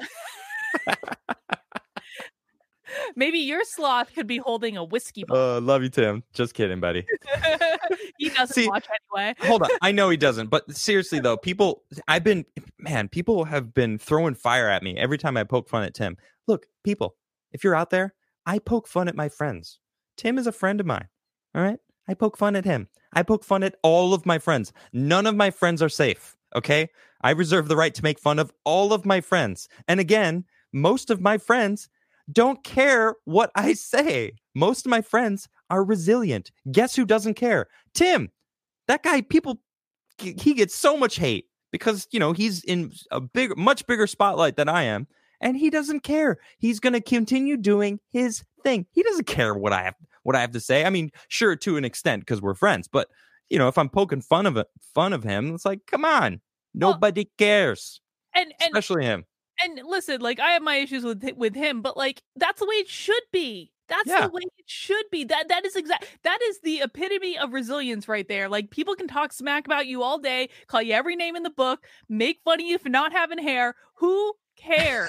maybe your sloth could be holding a whiskey bottle. Uh, love you, Tim. Just kidding, buddy. He doesn't See, watch anyway. Hold on. I know he doesn't, but seriously though, people, I've been, man, people have been throwing fire at me every time I poke fun at Tim. Look, people, if you're out there, I poke fun at my friends. Tim is a friend of mine. All right. I poke fun at him. I poke fun at all of my friends. None of my friends are safe. Okay. I reserve the right to make fun of all of my friends. And again, most of my friends don't care what I say. Most of my friends are resilient. Guess who doesn't care? Tim. That guy, people, he gets so much hate because, you know, he's in a big, much bigger spotlight than I am. And he doesn't care. He's going to continue doing his thing. He doesn't care what I have, what I have to say. I mean, sure, to an extent, because we're friends. But, you know, if I'm poking fun of it, fun of him, it's like, come on. Nobody well, cares. And, and especially him. And listen, like, I have my issues with with him, but like, that's the way it should be. That's yeah. the way it should be. That that is exact. That is the epitome of resilience right there. Like, people can talk smack about you all day, call you every name in the book, make fun of you for not having hair. Who cares?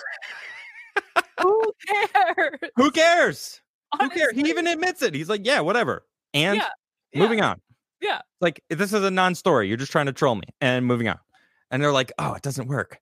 Who cares? Who cares? Honestly. Who cares? He even admits it. He's like, yeah, whatever. And yeah. moving yeah. on. Yeah. Like, this is a non-story. You're just trying to troll me. And moving on. And they're like, oh, it doesn't work.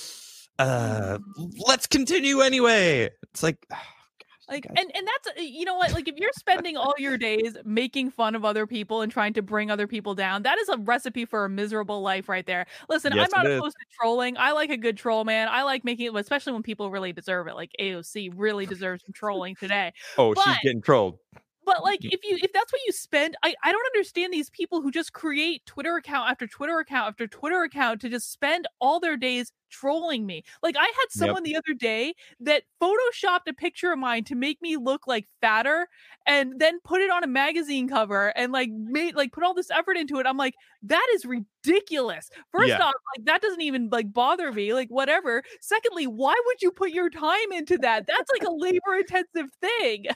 Uh, let's continue anyway. It's like, oh, gosh, like, and and that's, you know what? Like, if you're spending all your days making fun of other people and trying to bring other people down, that is a recipe for a miserable life right there. Listen, yes, I'm not opposed to trolling. I like a good troll, man. I like making it, especially when people really deserve it. Like A O C really deserves some trolling today. Oh, but, she's getting trolled. But like, if you if that's what you spend, I, I don't understand these people who just create Twitter account after Twitter account after Twitter account to just spend all their days trolling me. Like, I had someone yep. the other day that photoshopped a picture of mine to make me look like fatter, and then put it on a magazine cover and like made like put all this effort into it. I'm like, that is ridiculous. First yeah. off, like, that doesn't even like bother me. Like, whatever. Secondly, why would you put your time into that? That's like a labor intensive thing.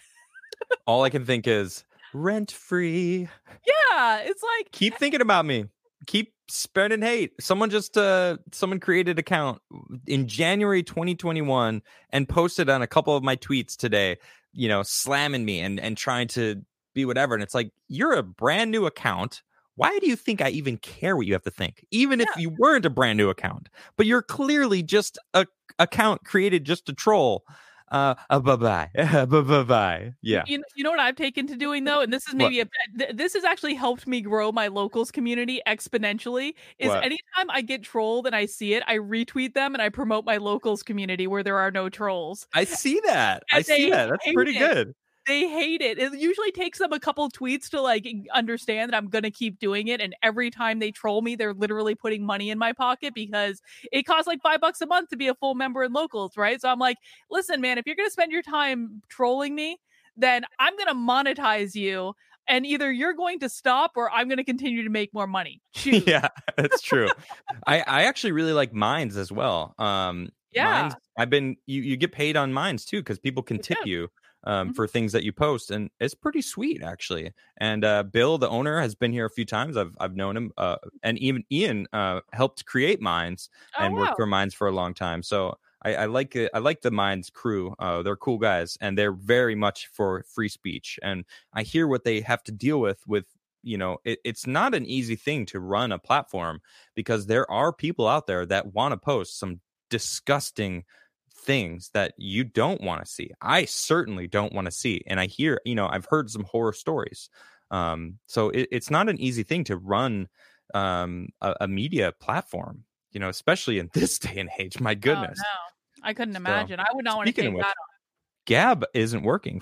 All I can think is rent free. Yeah, it's like, keep thinking about me. Keep spreading hate. Someone just uh someone created an account in January twenty twenty-one and posted on a couple of my tweets today, you know, slamming me and and trying to be whatever. And it's like, you're a brand new account. Why do you think I even care what you have to think? Even yeah. if you weren't a brand new account, but you're clearly just a account created just to troll. Uh, uh bye bye, bye bye bye. Yeah. You, you know what I've taken to doing though, and this is maybe what? a th- this has actually helped me grow my locals community exponentially. Is what? Anytime I get trolled and I see it, I retweet them and I promote my locals community where there are no trolls. I see that. And I see that. That's pretty it. good. They hate it. It usually takes them a couple tweets to like understand that I'm going to keep doing it. And every time they troll me, they're literally putting money in my pocket because it costs like five bucks a month to be a full member in locals. Right. So I'm like, listen, man, if you're going to spend your time trolling me, then I'm going to monetize you. And either you're going to stop or I'm going to continue to make more money. Choose. Yeah, that's true. I, I actually really like Minds as well. Um, yeah. Minds, I've been, you, you get paid on Minds too, because people can tip you. Um, mm-hmm. for things that you post, and it's pretty sweet actually. And uh, Bill, the owner, has been here a few times. I've I've known him, uh, and even Ian uh, helped create Minds oh, and wow. worked for Minds for a long time. So I, I like it. I like the Minds crew. Uh, they're cool guys, and they're very much for free speech. And I hear what they have to deal with. With you know, it, it's not an easy thing to run a platform because there are people out there that want to post some disgusting things that you don't want to see. I certainly don't want to see. And I hear, you know, I've heard some horror stories. Um, so it, it's not an easy thing to run um, a, a media platform, you know, especially in this day and age. My goodness. Oh, no. I couldn't imagine. So, I would not want to take which, that on. Gab isn't working.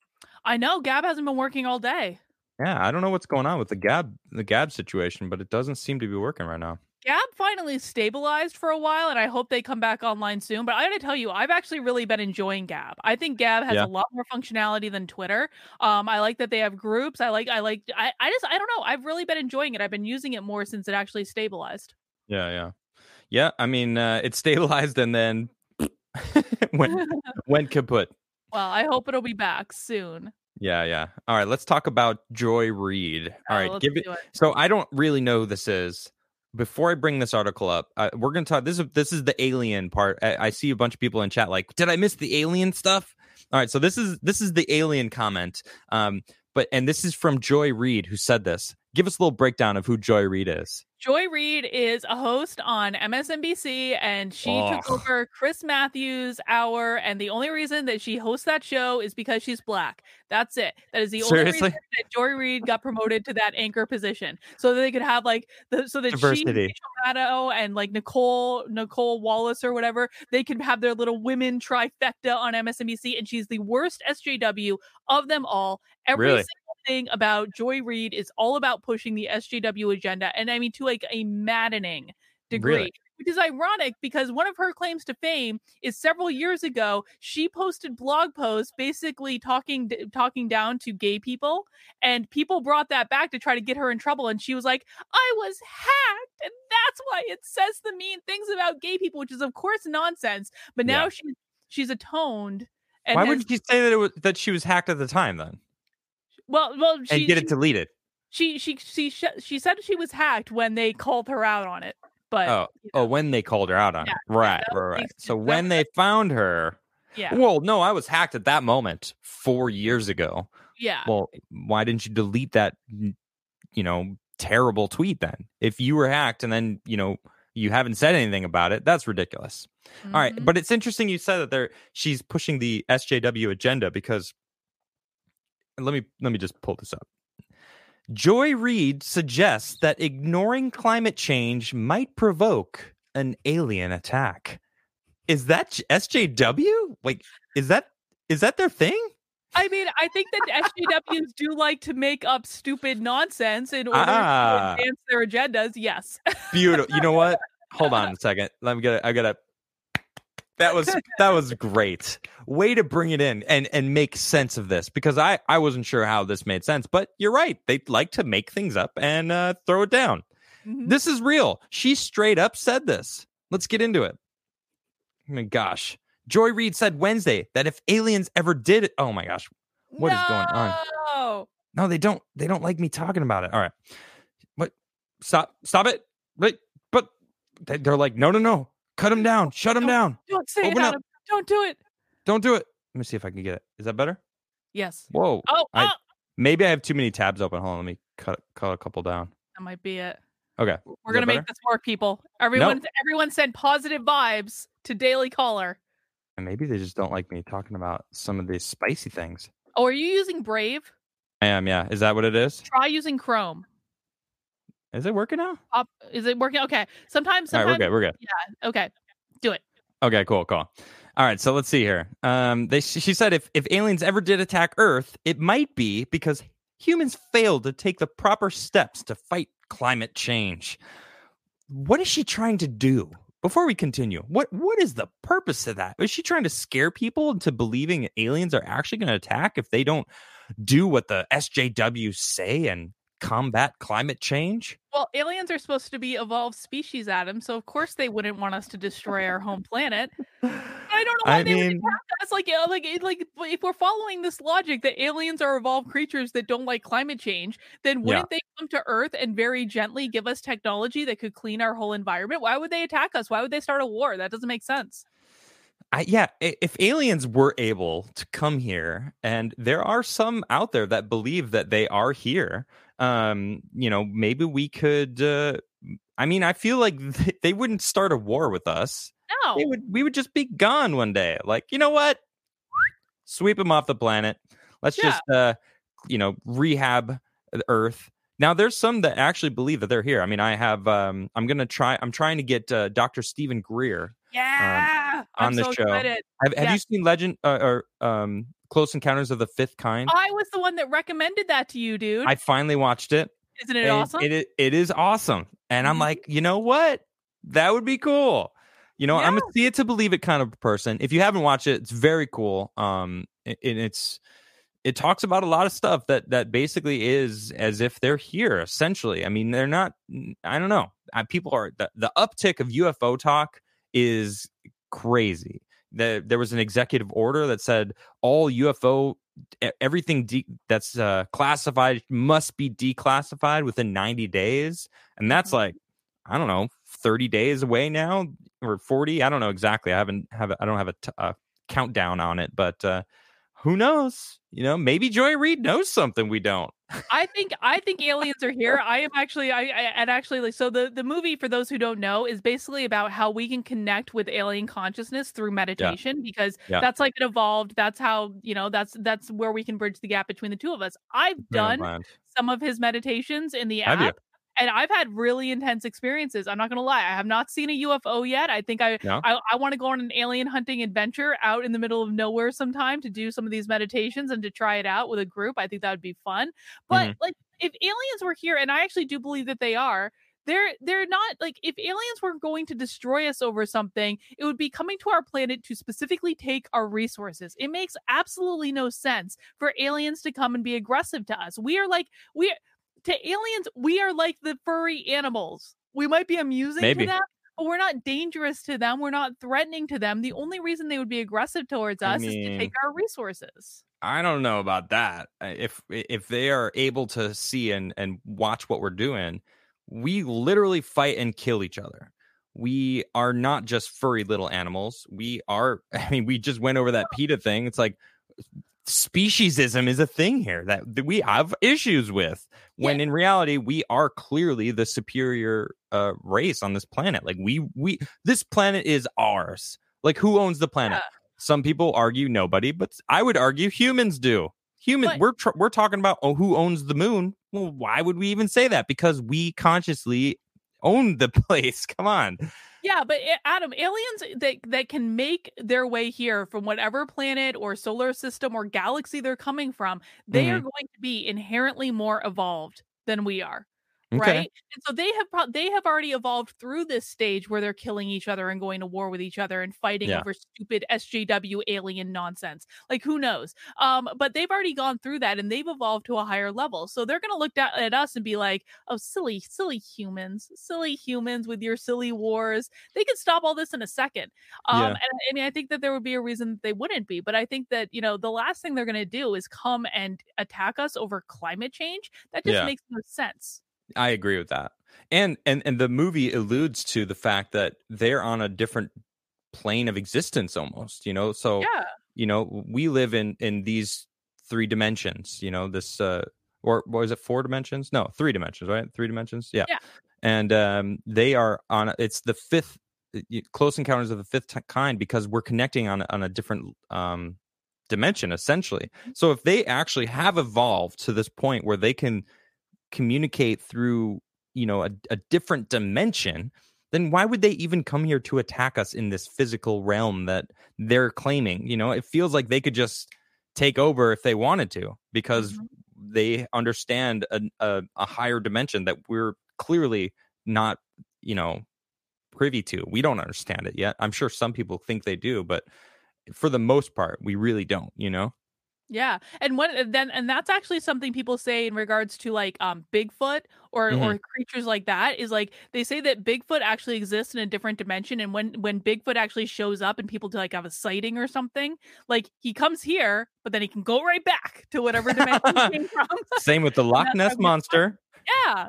I know. Gab hasn't been working all day. Yeah, I don't know what's going on with the Gab, the Gab situation, but it doesn't seem to be working right now. Gab finally stabilized for a while, and I hope they come back online soon. But I gotta tell you, I've actually really been enjoying Gab. I think Gab has yeah. a lot more functionality than Twitter. Um, I like that they have groups. I like, I like, I, I just, I don't know. I've really been enjoying it. I've been using it more since it actually stabilized. Yeah, yeah, yeah. I mean, uh, it stabilized and then went went kaput. Well, I hope it'll be back soon. Yeah, yeah. All right, let's talk about Joy Reid. All oh, right, let's give it, do it. So I don't really know who this is. before I bring this article up, uh, we're going to talk. This is this is the alien part. I, I see a bunch of people in chat like, did I miss the alien stuff? All right, so this is this is the alien comment. Um, but and this is from Joy Reid, who said this. Give us a little breakdown of who Joy Reid is. Joy Reid is a host on M S N B C, and she oh. took over Chris Matthews' hour. And the only reason that she hosts that show is because she's black. That's it. That is the Seriously? only reason that Joy Reid got promoted to that anchor position, so that they could have like the so that diversity. she, Rachel Maddow, and like Nicole Nicole Wallace or whatever, they could have their little women trifecta on M S N B C. And she's the worst S J W of them all. Every really? single thing about Joy Reid is all about pushing the S J W agenda, and I mean to like a maddening degree. Really? Which is ironic because one of her claims to fame is several years ago she posted blog posts basically talking talking down to gay people, and people brought that back to try to get her in trouble, and she was like, I was hacked and that's why it says the mean things about gay people, which is of course nonsense. But now yeah. she's she's atoned. And why has, would you say that it was that she was hacked at the time then? Well, well, she, and get it she, deleted. She she she she said she was hacked when they called her out on it. But oh, you know. oh, when they called her out on yeah, it, right, yeah, right, right. So that when they found her, yeah. Well, no, I was hacked at that moment four years ago. Yeah. Well, why didn't you delete that? You know, terrible tweet then? If you were hacked and then you know you haven't said anything about it, that's ridiculous. Mm-hmm. All right, but it's interesting you said that there she's pushing the S J W agenda because let me let me just pull this up. Joy Reid suggests that ignoring climate change might provoke an alien attack. Is that S J W? Like, is that is that their thing? I mean, I think that S J Ws do like to make up stupid nonsense in order ah, to advance their agendas. Yes. Beautiful. You know what? Hold on a second. Let me get it. I gotta. That was that was great. Way to bring it in and, and make sense of this, because I, I wasn't sure how this made sense. But you're right. They like to make things up and uh, throw it down. Mm-hmm. This is real. She straight up said this. Let's get into it. Oh my gosh. Joy Reid said Wednesday that if aliens ever did it. Oh my gosh. What no! is going on? No, they don't. They don't like me talking about it. All right. What? Stop. Stop it. Wait. But they're like, no, no, no. Cut him down. Shut him don't, down. Don't say Open it, Adam. Up. Don't do it. Don't do it. Let me see if I can get it. Is that better? Yes. Whoa. Oh, I, oh. Maybe I have too many tabs open. Hold on. Let me cut cut a couple down. That might be it. Okay. We're going to make this work, people. Everyone, nope. everyone send positive vibes to Daily Caller. And maybe they just don't like me talking about some of these spicy things. Oh, are you using Brave? I am, yeah. Is that what it is? Try using Chrome. Is it working now? Uh, is it working? Okay. Sometimes, sometimes. All right, we're good. We're good. Yeah. Okay. Do it. Okay, cool, cool. All right, so let's see here. Um, they she said if if aliens ever did attack Earth, it might be because humans failed to take the proper steps to fight climate change. What is she trying to do? Before we continue, what what is the purpose of that? Is she trying to scare people into believing aliens are actually going to attack if they don't do what the S J Ws say and combat climate change? Well, aliens are supposed to be evolved species, Adam, so of course they wouldn't want us to destroy our home planet. I don't know why I they mean, would attack us. Like, like, like, if we're following this logic that aliens are evolved creatures that don't like climate change, then wouldn't yeah. they come to Earth and very gently give us technology that could clean our whole environment? Why would they attack us? Why would they start a war? That doesn't make sense. I, yeah, if aliens were able to come here, and there are some out there that believe that they are here, um, you know, maybe we could. Uh, I mean, I feel like th- they wouldn't start a war with us. No, they would. We would just be gone one day. Like, you know what? Sweep them off the planet. Let's yeah. just, uh, you know, rehab Earth. Now, there's some that actually believe that they're here. I mean, I have. Um, I'm gonna try. I'm trying to get uh, Doctor Stephen Greer. Yeah, um, on the so show. Excited. Have, have yeah. you seen Legend uh, or um, Close Encounters of the Fifth Kind? I was the one that recommended that to you, dude. I finally watched it. Isn't it awesome? It, it, it is awesome. And mm-hmm. I'm like, you know what? That would be cool. You know, yeah. I'm a see it to believe it kind of person. If you haven't watched it, it's very cool. Um, and it, it's it talks about a lot of stuff that that basically is as if they're here. Essentially, I mean, they're not. I don't know. People are the, the uptick of U F O talk is crazy. The, there was an executive order that said all U F O, everything de- that's uh, classified must be declassified within ninety days. And that's like, I don't know, thirty days away now or forty. I don't know exactly. I haven't have I don't have a, t- a countdown on it, but uh, who knows? You know, maybe Joy Reid knows something we don't. I think I think aliens are here. I am actually I, I and actually like so the the movie, for those who don't know, is basically about how we can connect with alien consciousness through meditation, yeah. because yeah. that's like it evolved. That's how, you know, that's that's where we can bridge the gap between the two of us. I've done oh, some of his meditations in the have app. You? And I've had really intense experiences. I'm not going to lie. I have not seen a U F O yet. I think I no? I, I want to go on an alien hunting adventure out in the middle of nowhere sometime to do some of these meditations and to try it out with a group. I think that would be fun. But mm-hmm. like, if aliens were here, and I actually do believe that they are, they're they're not like, if aliens were going to destroy us over something, it would be coming to our planet to specifically take our resources. It makes absolutely no sense for aliens to come and be aggressive to us. We are like we. To aliens, we are like the furry animals. We might be amusing Maybe. to them, but we're not dangerous to them. We're not threatening to them. The only reason they would be aggressive towards us I mean, is to take our resources. I don't know about that. If if they are able to see and, and watch what we're doing, we literally fight and kill each other. We are not just furry little animals. We are, I mean, we just went over that PETA thing. It's like, speciesism is a thing here that, that we have issues with, when yeah. in reality we are clearly the superior uh, race on this planet. Like we we this planet is ours. Like, who owns the planet? Yeah. Some people argue nobody, but I would argue humans do. Human but, we're tr- we're talking about oh, who owns the moon. Well, why would we even say that? Because we consciously own the place. Come on. Yeah, but Adam, aliens that, that can make their way here from whatever planet or solar system or galaxy they're coming from, they mm-hmm. are going to be inherently more evolved than we are. Okay. Right. And so they have pro- they have already evolved through this stage where they're killing each other and going to war with each other and fighting yeah. over stupid S J W alien nonsense. Like, who knows? Um, but they've already gone through that and they've evolved to a higher level. So they're going to look down at us and be like, oh, silly, silly humans, silly humans with your silly wars. They could stop all this in a second. Um, yeah. And I mean, I think that there would be a reason that they wouldn't be. But I think that, you know, the last thing they're going to do is come and attack us over climate change. That just yeah. makes no sense. I agree with that. And, and and the movie alludes to the fact that they're on a different plane of existence almost, you know? So, yeah. you know, we live in, in these three dimensions, you know, this, uh, or what was it, four dimensions? No, three dimensions, right? Three dimensions? Yeah. yeah. And um, they are on, it's the fifth, Close Encounters of the Fifth Kind, because we're connecting on, on a different um, dimension, essentially. So if they actually have evolved to this point where they can communicate through, you know, a, a different dimension, then why would they even come here to attack us in this physical realm that they're claiming? You know, it feels like they could just take over if they wanted to, because mm-hmm. they understand a, a, a higher dimension that we're clearly not, you know, privy to. We don't understand it yet. I'm sure some people think they do, but for the most part, we really don't, you know? Yeah. And what then and that's actually something people say in regards to like um Bigfoot or mm-hmm. or creatures like that, is like they say that Bigfoot actually exists in a different dimension, and when when Bigfoot actually shows up and people do like have a sighting or something, like he comes here but then he can go right back to whatever dimension he came from. Same with the Loch Ness monster. Yeah.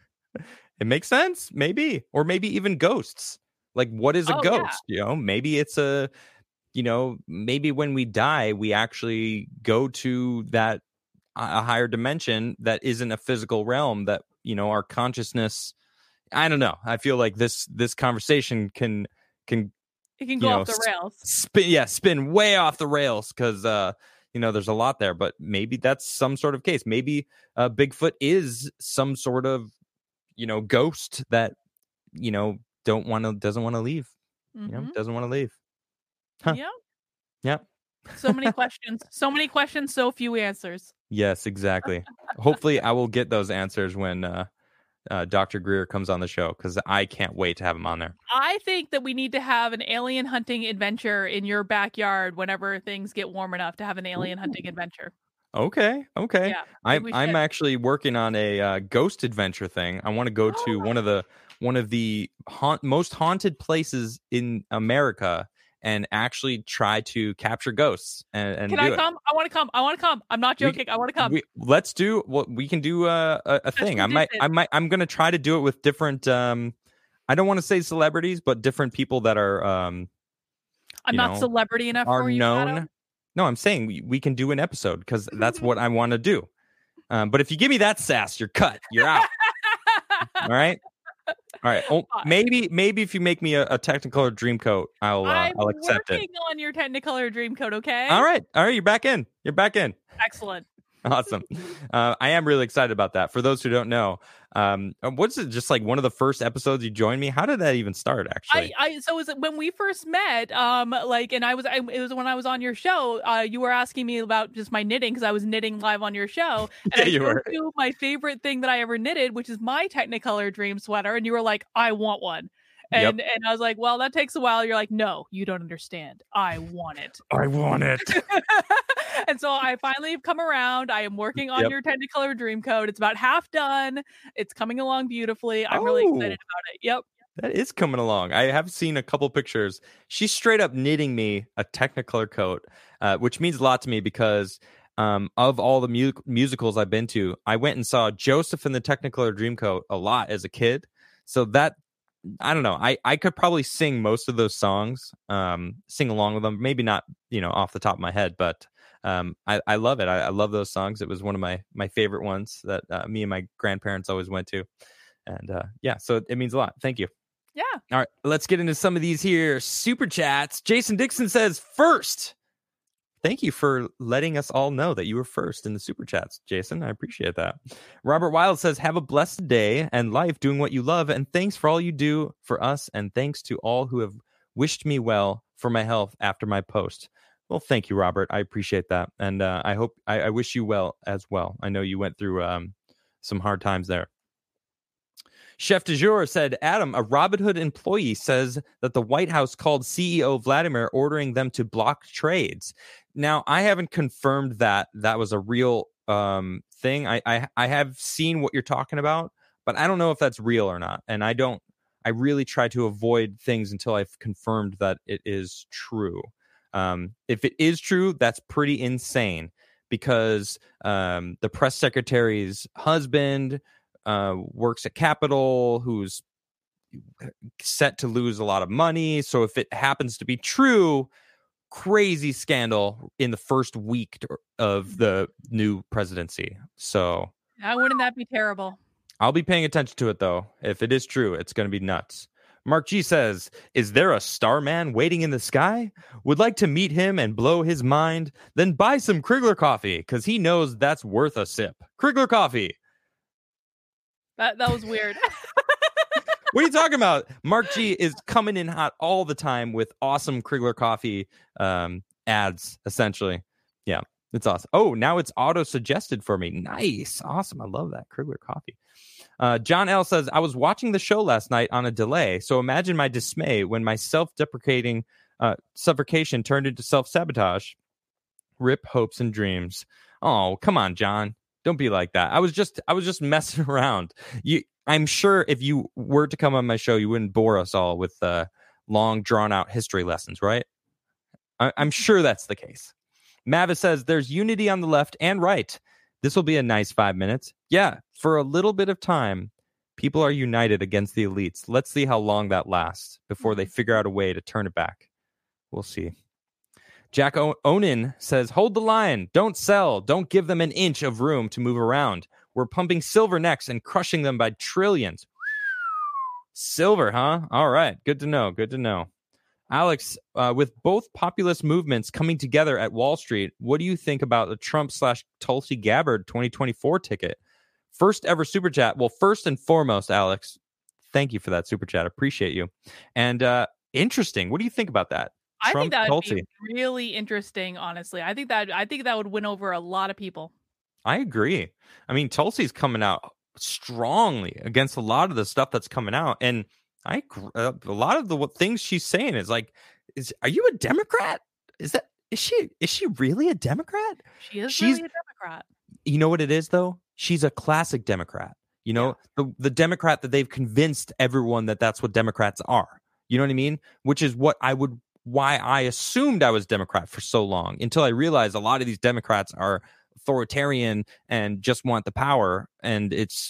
It makes sense, maybe. Or maybe even ghosts. Like, what is a oh, ghost? Yeah. You know, maybe it's a You know, maybe when we die, we actually go to that a higher dimension that isn't a physical realm, that, you know, our consciousness. I don't know. I feel like this this conversation can can it can go know, off the rails. Spin, yeah, spin way off the rails, because uh, you know, there's a lot there. But maybe that's some sort of case. Maybe uh, Bigfoot is some sort of, you know, ghost that, you know, don't want to doesn't want to leave. Mm-hmm. You know, doesn't want to leave. Huh. Yeah. Yeah. So many questions. So many questions, so few answers. Yes, exactly. Hopefully I will get those answers when uh, uh, Doctor Greer comes on the show, because I can't wait to have him on there. I think that we need to have an alien hunting adventure in your backyard whenever things get warm enough to have an alien Ooh. hunting adventure. Okay. Okay. Yeah, I'm I'm actually working on a uh, ghost adventure thing. I want to go to one of the one of the haunt, most haunted places in America, and actually try to capture ghosts and, and can do I it. come? I want to come. I want to come. I'm not joking. We, I want to come. We, let's do what we can do. Uh, a, a thing. I might. It. I might. I'm going to try to do it with different, um, I don't want to say celebrities, but different people that are um I'm not know, celebrity enough are for you, known. Adam. No, I'm saying we, we can do an episode because that's what I want to do. Um, but if you give me that sass, you're cut. You're out. All right. All right. Oh, maybe maybe if you make me a, a Technicolor Dreamcoat, I'll uh, I'll accept it. I'm working on your Technicolor Dreamcoat. Okay. All right. All right. You're back in. You're back in. Excellent. Awesome. Uh, I am really excited about that. For those who don't know, um, what's it just like one of the first episodes you joined me? How did that even start? Actually, I, I so was it when we first met, um, like, and I was, I, it was when I was on your show. Uh, you were asking me about just my knitting because I was knitting live on your show. And yeah, I you were. You my favorite thing that I ever knitted, which is my Technicolor Dream sweater, and you were like, "I want one." And yep. and I was like, well, that takes a while. You're like, no, you don't understand. I want it. I want it. And so I finally have come around. I am working on yep. your Technicolor Dreamcoat. It's about half done. It's coming along beautifully. I'm oh, really excited about it. Yep. That is coming along. I have seen a couple pictures. She's straight up knitting me a Technicolor coat, uh, which means a lot to me because um, of all the mu- musicals I've been to, I went and saw Joseph in the Technicolor Dreamcoat a lot as a kid. So that I don't know. I, I could probably sing most of those songs, um, sing along with them. Maybe not, you know, off the top of my head, but um, I, I love it. I, I love those songs. It was one of my my favorite ones that uh, me and my grandparents always went to. And uh, yeah, so it means a lot. Thank you. Yeah. All right, let's get into some of these here super chats. Jason Dixon says first. Thank you for letting us all know that you were first in the super chats, Jason. I appreciate that. Robert Wild says, have a blessed day and life doing what you love. And thanks for all you do for us. And thanks to all who have wished me well for my health after my post. Well, thank you, Robert. I appreciate that. And uh, I hope I, I wish you well as well. I know you went through um, some hard times there. Chef de jour said, Adam, a Robinhood employee says that the White House called C E O Vladimir ordering them to block trades. Now, I haven't confirmed that that was a real um, thing. I, I I have seen what you're talking about, but I don't know if that's real or not. And I don't, I really try to avoid things until I've confirmed that it is true. Um, if it is true, that's pretty insane because um, the press secretary's husband uh, works at Capitol, who's set to lose a lot of money. So if it happens to be true, crazy scandal in the first week of the new presidency. So how wouldn't that be terrible? I'll be paying attention to it, though. If it is true, it's going to be nuts. Mark G says, is there a starman waiting in the sky? Would like to meet him and blow his mind? Then buy some Krigler coffee, because he knows that's worth a sip. Krigler coffee. That that was weird. What are you talking about? Mark G is coming in hot all the time with awesome Krigler coffee um, ads, essentially. Yeah, it's awesome. Oh, now it's auto-suggested for me. Nice. Awesome. I love that. Krigler coffee. Uh, John L. says, I was watching the show last night on a delay, so imagine my dismay when my self-deprecating uh, suffocation turned into self-sabotage. Rip hopes and dreams. Oh, come on, John. Don't be like that. I was just I was just messing around. You, I'm sure if you were to come on my show, you wouldn't bore us all with uh, long, drawn-out history lessons, right? I, I'm sure that's the case. Mavis says, there's unity on the left and right. This will be a nice five minutes. Yeah, for a little bit of time, people are united against the elites. Let's see how long that lasts before they figure out a way to turn it back. We'll see. Jack o- Onan says, hold the line. Don't sell. Don't give them an inch of room to move around. We're pumping silver next and crushing them by trillions. Silver, huh? All right. Good to know. Good to know. Alex, uh, with both populist movements coming together at Wall Street, what do you think about the Trump slash Tulsi Gabbard twenty twenty-four ticket? First ever super chat. Well, first and foremost, Alex, thank you for that super chat. Appreciate you. And uh, interesting. What do you think about that? I Trump, think that would Tulsi. be really interesting, honestly. I think that I think that would win over a lot of people. I agree. I mean, Tulsi's coming out strongly against a lot of the stuff that's coming out. And I uh, a lot of the things she's saying is like, is are you a Democrat? Is that is she is she really a Democrat? She is she's, really a Democrat. You know what it is, though? She's a classic Democrat. You know, yeah. the, the Democrat that they've convinced everyone that that's what Democrats are. You know what I mean? Which is what I would why I assumed I was Democrat for so long until I realized a lot of these Democrats are authoritarian and just want the power. And it's,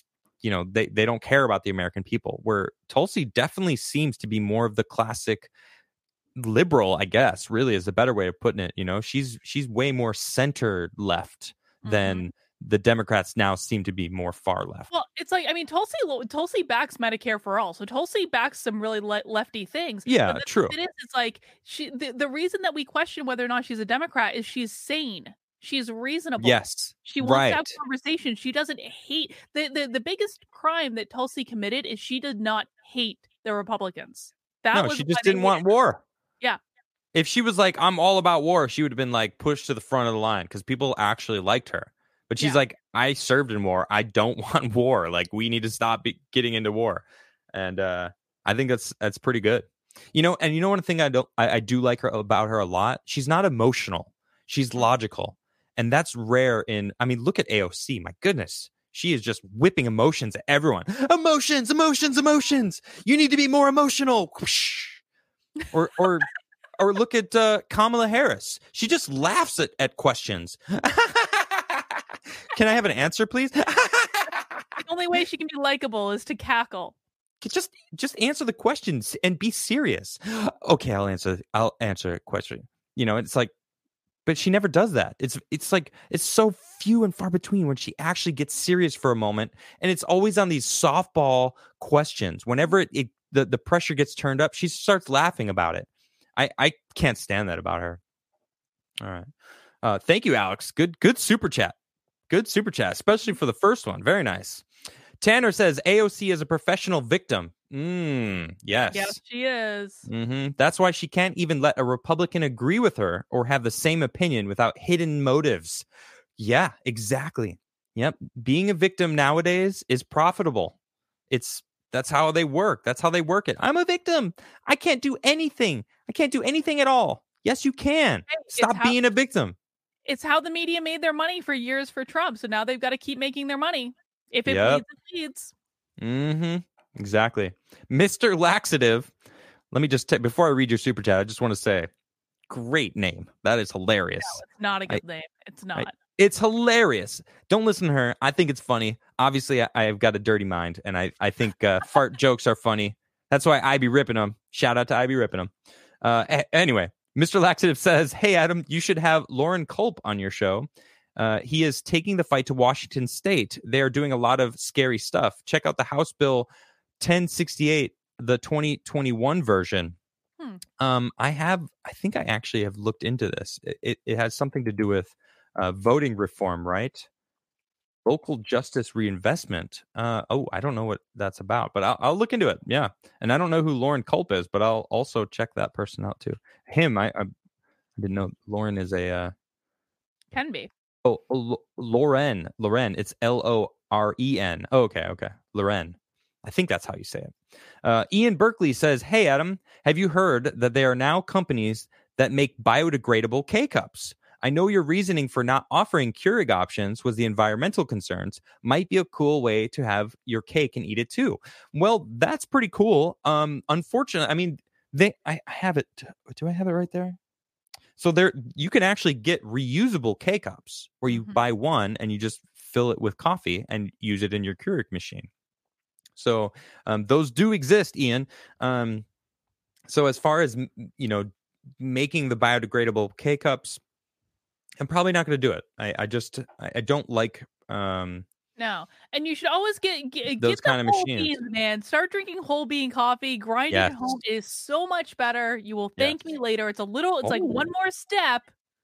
you know, they, they don't care about the American people, where Tulsi definitely seems to be more of the classic liberal, I guess, really is a better way of putting it. You know, she's she's way more center left mm-hmm. than the Democrats now seem to be more far left. Well, it's like, I mean, Tulsi Tulsi backs Medicare for all, so Tulsi backs some really le- lefty things. Yeah, but true. It is. It's like she. The, the reason that we question whether or not she's a Democrat is she's sane. She's reasonable. Yes, she wants right. to have conversation. She doesn't hate the, the the biggest crime that Tulsi committed is she did not hate the Republicans. That no, was she just didn't want war. Yeah. If she was like, I'm all about war, she would have been like pushed to the front of the line because people actually liked her. But she's yeah. like, I served in war. I don't want war. Like, we need to stop be- getting into war. And uh, I think that's that's pretty good. You know, and you know one thing I don't I, I do like her about her a lot. She's not emotional. She's logical. And that's rare in, I mean, look at A O C. My goodness. She is just whipping emotions at everyone. Emotions, emotions, emotions. You need to be more emotional. Or or or look at uh, Kamala Harris. She just laughs at, at questions. Can I have an answer, please? The only way she can be likable is to cackle. Just just answer the questions and be serious. Okay, I'll answer I'll answer a question. You know, it's like, but she never does that. It's it's like it's so few and far between when she actually gets serious for a moment, and it's always on these softball questions. Whenever it, it the, the pressure gets turned up, she starts laughing about it. I, I can't stand that about her. All right. Uh, thank you, Alex. Good good super chat. Good super chat, especially for the first one. Very nice. Tanner says A O C is a professional victim. Mm, yes. Yes, she is. Mm-hmm. That's why she can't even let a Republican agree with her or have the same opinion without hidden motives. Yeah, exactly. Yep. Being a victim nowadays is profitable. It's that's how they work. That's how they work it. I'm a victim. I can't do anything. I can't do anything at all. Yes, you can. Hey, Stop being how, a victim. It's how the media made their money for years for Trump. So now they've got to keep making their money. If it yep. bleeds, it bleeds. Mm-hmm. Exactly. Mister Laxative. Let me just take, before I read your super chat, I just want to say, great name. That is hilarious. No, it's not a good I, name. It's not. I, it's hilarious. Don't listen to her. I think it's funny. Obviously, I, I've got a dirty mind, and I, I think uh, fart jokes are funny. That's why I be ripping them. Shout out to I be ripping them. Uh, a- anyway, Mister Laxative says, hey, Adam, you should have Lauren Culp on your show. Uh, he is taking the fight to Washington State. They are doing a lot of scary stuff. Check out the House Bill ten sixty-eight, the twenty twenty-one version. Hmm. Um, I have, I think I actually have looked into this. It, it, it has something to do with uh, voting reform, right? Local justice reinvestment. Uh, oh, I don't know what that's about, but I'll, I'll look into it. Yeah. And I don't know who Lauren Culp is, but I'll also check that person out too. Him, I, I, I didn't know Lauren is a... Uh, Can be. Oh, L- Loren. Loren. It's L O R E N. Oh, okay, okay. Loren. I think that's how you say it. Uh, Ian Berkeley says, hey, Adam, have you heard that there are now companies that make biodegradable K-Cups? I know your reasoning for not offering Keurig options was the environmental concerns. Might be a cool way to have your cake and eat it too. Well, that's pretty cool. Um, unfortunately, I mean, they. I, I have it. Do I have it right there? So there, you can actually get reusable K-Cups where you mm-hmm. buy one and you just fill it with coffee and use it in your Keurig machine. So um, those do exist, Ian. Um, so as far as, you know, making the biodegradable K-Cups, I'm probably not going to do it. I, I just, I, I don't like... Um, No, and you should always get get, those get kind the of whole machines. beans, man. Start drinking whole bean coffee. Grinding yes. at home is so much better. You will thank yes. me later. It's a little, it's oh. like one more step,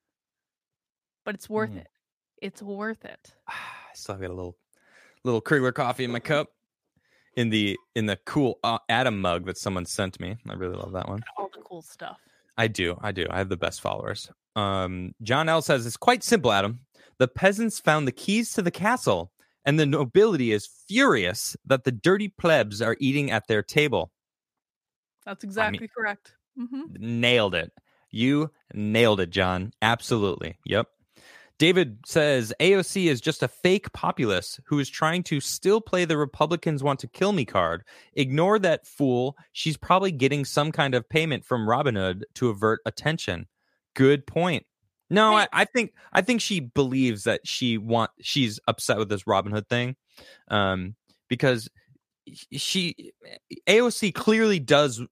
but it's worth mm. it. It's worth it. I still got a little, little Keurig coffee in my cup, in the in the cool uh, Adam mug that someone sent me. I really love that one. All the cool stuff. I do, I do. I have the best followers. Um, John L says it's quite simple, Adam. The peasants found the keys to the castle. And the nobility is furious that the dirty plebs are eating at their table. That's exactly I mean, correct. Mm-hmm. Nailed it. You nailed it, John. Absolutely. Yep. David says A O C is just a fake populace who is trying to still play the Republicans want to kill me card. Ignore that fool. She's probably getting some kind of payment from Robinhood to avert attention. Good point. No, I, I think I think she believes that she want she's upset with this Robin Hood thing, um, because she A O C clearly does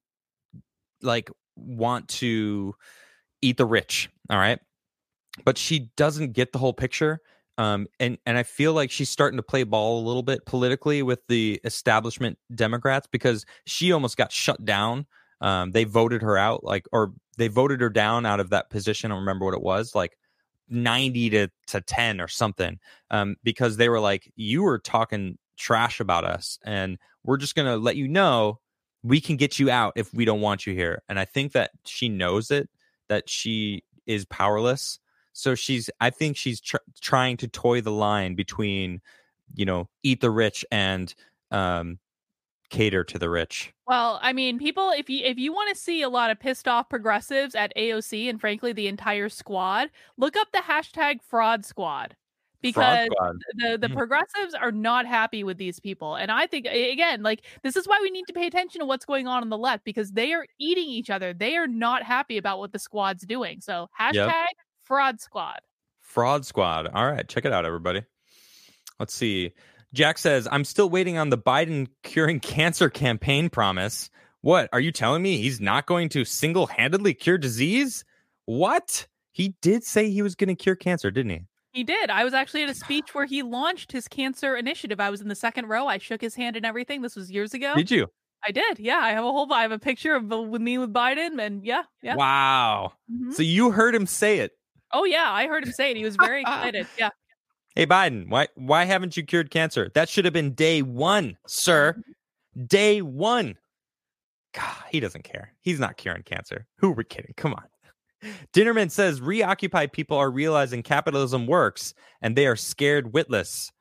like want to eat the rich, all right, but she doesn't get the whole picture. Um, and and I feel like she's starting to play ball a little bit politically with the establishment Democrats, because she almost got shut down. Um, they voted her out, like, or they voted her down out of that position. I don't remember what it was, like ninety to, to ten or something, um, because they were like, you were talking trash about us, and we're just going to let you know we can get you out if we don't want you here. And I think that she knows it, that she is powerless. So she's, I think she's tr- trying to toy the line between, you know, eat the rich and um, cater to the rich. Well, I mean, people, if you if you want to see a lot of pissed off progressives at A O C and frankly the entire squad, look up the hashtag fraud squad, because Fraud squad. the the Mm. progressives are not happy with these people. And I think, again, like, this is why we need to pay attention to what's going on on the left, because they are eating each other. They are not happy about what the squad's doing. So hashtag Yep. fraud squad. Fraud squad. All right, check it out, everybody. Let's see. Jack says, I'm still waiting on the Biden curing cancer campaign promise. What? Are you telling me he's not going to single-handedly cure disease? What? He did say he was going to cure cancer, didn't he? He did. I was actually at a speech where he launched his cancer initiative. I was in the second row. I shook his hand and everything. This was years ago. Did you? I did. Yeah, I have a whole. I have a picture of with me with Biden, and yeah, yeah. Wow. Mhm. So you heard him say it. Oh yeah, I heard him say it. He was very excited. Yeah. Hey, Biden, why why haven't you cured cancer? That should have been day one, sir. Day one. God, he doesn't care. He's not curing cancer. Who are we kidding? Come on. Dinnerman says Reoccupy people are realizing capitalism works and they are scared witless.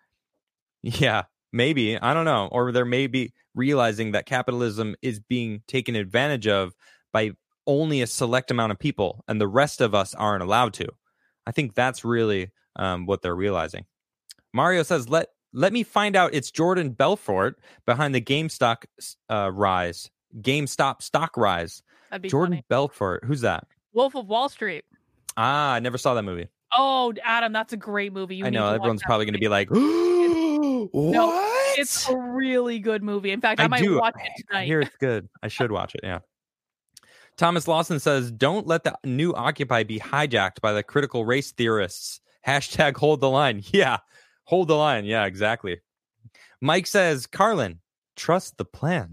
Yeah, maybe. I don't know. Or they're maybe realizing that capitalism is being taken advantage of by only a select amount of people and the rest of us aren't allowed to. I think that's really um, what they're realizing. Mario says, let let me find out it's Jordan Belfort behind the GameStop uh, rise. GameStop stock rise. That'd be Jordan funny. Belfort. Who's that? Wolf of Wall Street. Ah, I never saw that movie. Oh, Adam, that's a great movie. You I need know to everyone's watch that probably going to movie. be like, what? No, it's a really good movie. In fact, I, I might do. watch it I tonight. hear it's good. I should watch it. Yeah. Thomas Lawson says, don't let the new Occupy be hijacked by the critical race theorists. Hashtag hold the line. Yeah. Hold the line. Yeah, exactly. Mike says, Carlin, trust the plan.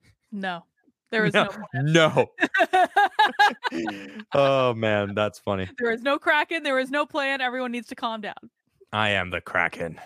No, there is no. no. no. Oh, man. That's funny. There is no Kraken. There is no plan. Everyone needs to calm down. I am the Kraken.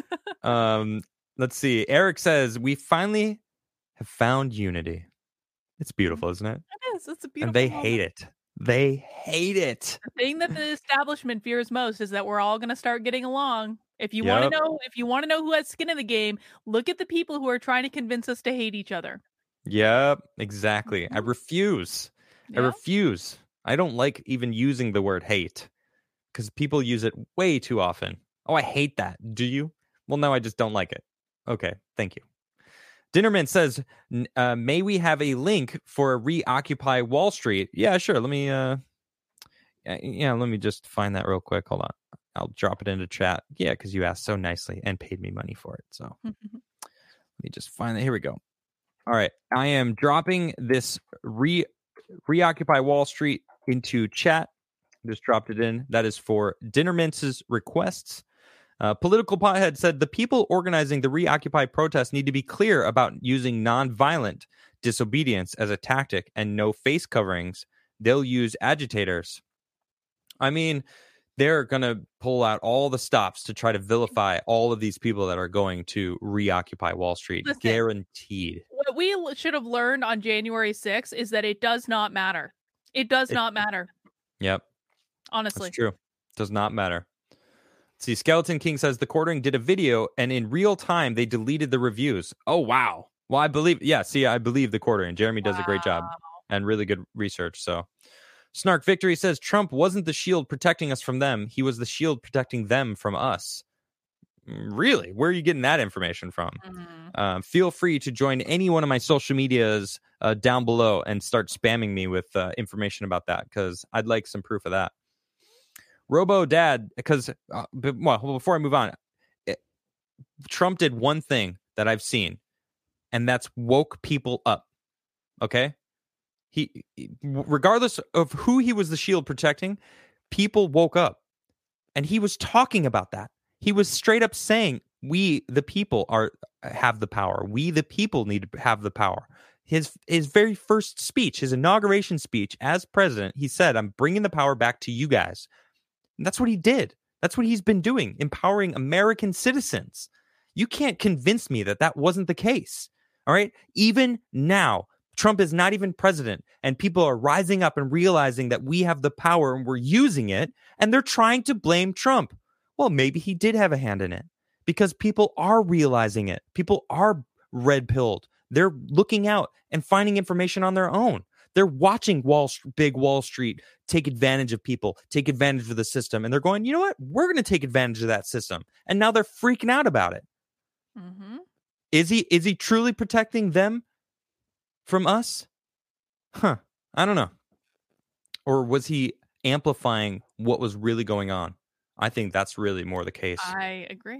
um, let's see. Eric says, we finally have found unity. It's beautiful, isn't it? It is. It's a beautiful And they moment. hate it. They hate it. The thing that the establishment fears most is that we're all going to start getting along. If you Yep. want to know, if you want to know who has skin in the game, look at the people who are trying to convince us to hate each other. Yep, exactly. I Mhm. refuse. I Yeah? refuse. I don't like even using the word hate because people use it way too often. Oh, I hate that. Do you? Well, no, I just don't like it. Okay, thank you. Dinnerman says, n- uh, may we have a link for Reoccupy Wall Street? Yeah, sure. Let me, uh, yeah, yeah, let me just find that real quick. Hold on. I'll drop it into chat. Yeah, because you asked so nicely and paid me money for it. So let me just find that. Here we go. All right. I am dropping this re Reoccupy Wall Street into chat. Just dropped it in. That is for Dinnerman's requests. Uh, Political Pothead said the people organizing the Reoccupy protest need to be clear about using nonviolent disobedience as a tactic and no face coverings. They'll use agitators. I mean, they're going to pull out all the stops to try to vilify all of these people that are going to reoccupy Wall Street. Listen. Guaranteed. What we l- should have learned on January sixth is that it does not matter. It does It- not matter, Yep. honestly. That's true. Does not matter. See, Skeleton King says the quartering did a video and in real time they deleted the reviews. Oh, wow. Well, I believe, yeah, see, I believe the quartering. Jeremy does a great job and really good research. So, Snark Victory says Trump wasn't the shield protecting us from them. He was the shield protecting them from us. Really? Where are you getting that information from? Mhm. Um, feel free to join any one of my social medias uh, down below and start spamming me with uh, information about that because I'd like some proof of that. Robo Dad, because uh, b- well, before I move on, it, Trump did one thing that I've seen, and that's woke people up. Okay? He, regardless of who he was the shield protecting, people woke up. And he was talking about that. He was straight up saying, we, the people, are have the power. We, the people, need to have the power. His his very first speech, his inauguration speech as president, he said, I'm bringing the power back to you guys. And that's what he did. That's what he's been doing, empowering American citizens. You can't convince me that that wasn't the case. All right? Even now, Trump is not even president, and people are rising up and realizing that we have the power and we're using it, and they're trying to blame Trump. Well, maybe he did have a hand in it because people are realizing it. People are red-pilled. They're looking out and finding information on their own. They're watching Wall, big Wall Street take advantage of people, take advantage of the system, and they're going, you know what? We're going to take advantage of that system. And now they're freaking out about it. Mm-hmm. Is he is he truly protecting them from us? Huh. I don't know. Or was he amplifying what was really going on? I think that's really more the case. I agree.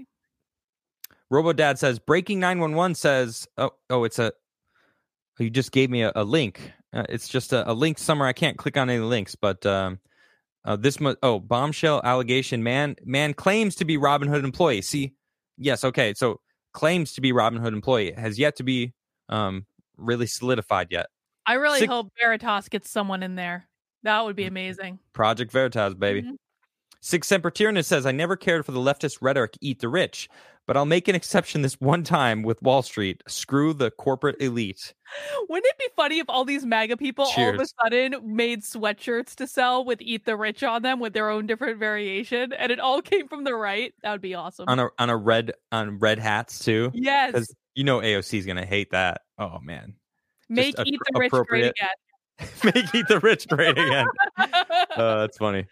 RoboDad says, Breaking nine one one says, oh, oh, it's a, oh, you just gave me a, a link. Uh, it's just a, a link somewhere. I can't click on any links, but um, uh, this, mu- oh, bombshell allegation. Man, man claims to be Robinhood employee. See, yes, okay. So claims to be Robinhood employee has yet to be um, really solidified yet. I really Six- hope Veritas gets someone in there. That would be amazing. Project Veritas, baby. Mm-hmm. Six Semper Tyrannis says, I never cared for the leftist rhetoric, eat the rich, but I'll make an exception this one time with Wall Street. Screw the corporate elite. Wouldn't it be funny if all these MAGA people Cheers. all of a sudden made sweatshirts to sell with eat the rich on them with their own different variation, and it all came from the right? That would be awesome. On a on a red on red hats too? Yes. Because you know A O C is going to hate that. Oh, man. Make Just eat the rich great again. Make eat the rich great again. Uh, that's funny.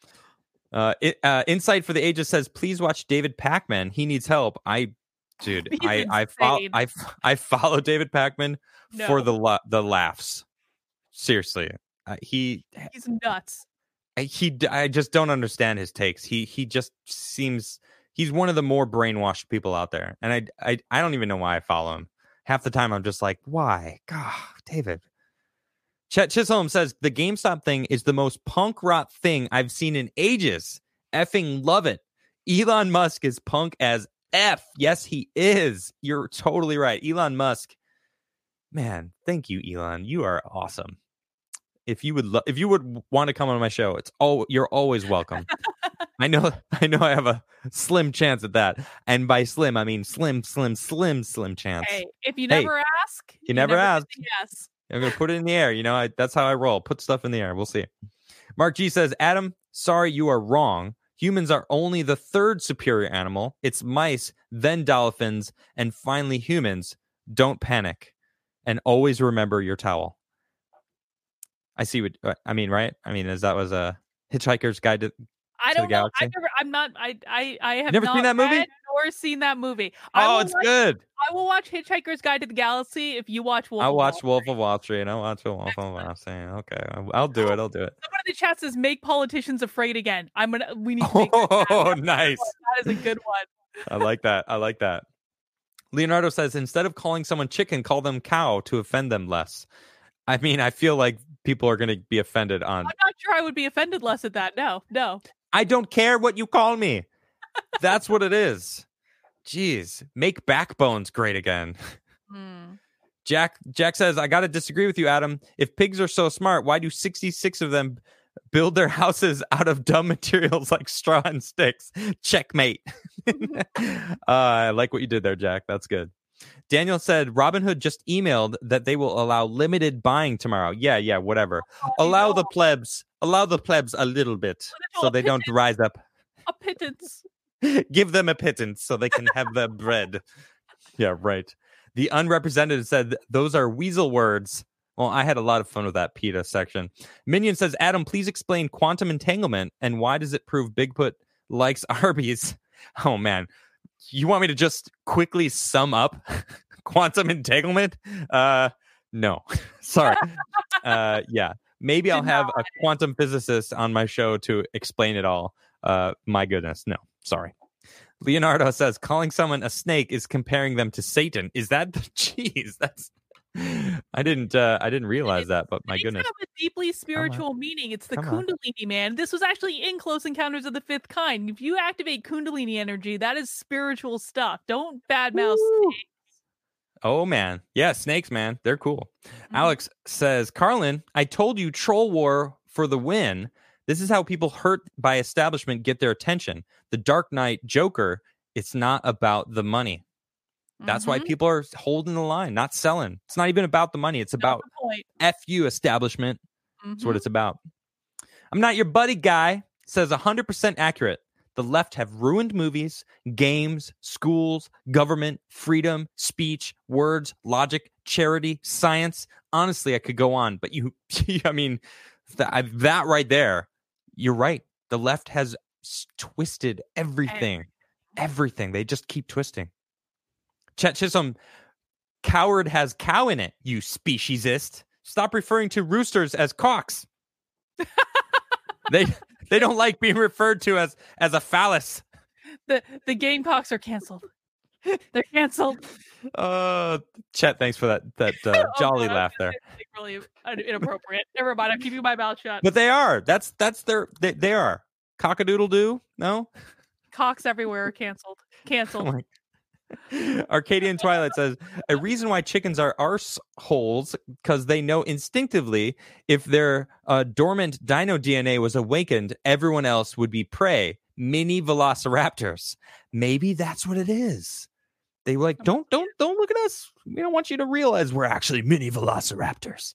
Uh, it, uh, Insight for the Ages says, please watch David Pakman. He needs help. I, dude, He's I, I, fo- I, I follow David Pakman no. for the la- the laughs. Seriously, uh, he he's nuts. I, he, I just don't understand his takes. He, he just seems he's one of the more brainwashed people out there, and I, I, I don't even know why I follow him. Half the time, I'm just like, why? God, David. Chet Chisholm says, the GameStop thing is the most punk rock thing I've seen in ages. Effing love it. Elon Musk is punk as F. Yes, he is. You're totally right. Elon Musk. Man, thank you, Elon. You are awesome. If you would lo- if you would want to come on my show, it's all you're always welcome. I know I know I have a slim chance at that. And by slim, I mean slim, slim, slim, slim chance. Hey, if you never hey, ask, you, you never, never ask. Yes. I'm going to put it in the air. You know, I, that's how I roll. Put stuff in the air. We'll see. Mark G says, Adam, sorry, you are wrong. Humans are only the third superior animal. It's mice, then dolphins, and finally humans. Don't panic. And always remember your towel. I see what, I mean, right? I mean, as that was a Hitchhiker's Guide to, I to don't the know. Galaxy. I've never, I'm not, I, I, I have never not seen that movie? read nor seen that movie. I Oh, it's watch, good. I will watch Hitchhiker's Guide to the Galaxy if you watch Wolf I'll of watch Wall Wolf Street. of Wall Street. I'll watch Wolf of Wall Street. Okay. I'll, I'll do it. I'll do it. Someone in the chat says, make politicians afraid again. I'm going to, we need to make that Oh, happen. nice. That is a good one. I like that. I like that. Leonardo says, instead of calling someone chicken, call them cow to offend them less. I mean, I feel like people are going to be offended on. I'm not sure I would be offended less at that. No, no. I don't care what you call me. That's what it is. Jeez. Make backbones great again. Hmm. Jack Jack says, I got to disagree with you, Adam. If pigs are so smart, why do sixty-six of them build their houses out of dumb materials like straw and sticks? Checkmate. uh, I like what you did there, Jack. That's good. Daniel said, Robinhood just emailed that they will allow limited buying tomorrow. Yeah, yeah, whatever. Oh, allow no. the plebs, allow the plebs a little bit so they don't rise up. A pittance. Give them a pittance so they can have their bread. Yeah, right. The unrepresented said, those are weasel words. Well, I had a lot of fun with that PETA section. Minion says, Adam, please explain quantum entanglement and why does it prove Bigfoot likes Arby's? Oh, man. You want me to just quickly sum up quantum entanglement? Uh, no. Sorry. uh, yeah. Maybe I'll have a quantum physicist on my show to explain it all. Uh, my goodness. No. Sorry. Leonardo says calling someone a snake is comparing them to Satan. Is that the jeez? That's I didn't uh, I didn't realize It- that, but my Snakes goodness. have a deeply spiritual meaning. It's the Come on. Kundalini, man. This was actually in Close Encounters of the Fifth Kind. If you activate Kundalini energy, that is spiritual stuff. Don't badmouth Woo. snakes. Oh man. Yeah, snakes, man. They're cool. Mhm. Alex says, Carlin, I told you troll war for the win. This is how people hurt by establishment get their attention. The Dark Knight Joker, it's not about the money. That's why Mhm. people are holding the line, not selling. It's not even about the money. It's Not about the point. F you establishment. That's what Mhm. it's about. I'm not your buddy guy. Says one hundred percent accurate. The left have ruined movies, games, schools, government, freedom, speech, words, logic, charity, science. Honestly, I could go on, but you, I mean, that, that right there, you're right. The left has s- twisted everything. Everything. They just keep twisting. Chet Chisholm, coward has cow in it, you speciesist. Stop referring to roosters as cocks. they they don't like being referred to as as a phallus. The the Gamecocks are canceled. They're canceled. Uh, Chet, thanks for that that uh, Oh, jolly God, laugh I there. was gonna say something really inappropriate. Never mind. I'm keeping my mouth shut. But they are. That's that's their. They, they are. Cockadoodle doo. No. Cocks everywhere are canceled. Canceled. Oh my- Arcadian Twilight says a reason why chickens are arse holes because they know instinctively if their uh, dormant dino D N A was awakened, everyone else would be prey. Mini velociraptors. Maybe that's what it is. They were like, don't don't don't look at us. We don't want you to realize we're actually mini velociraptors.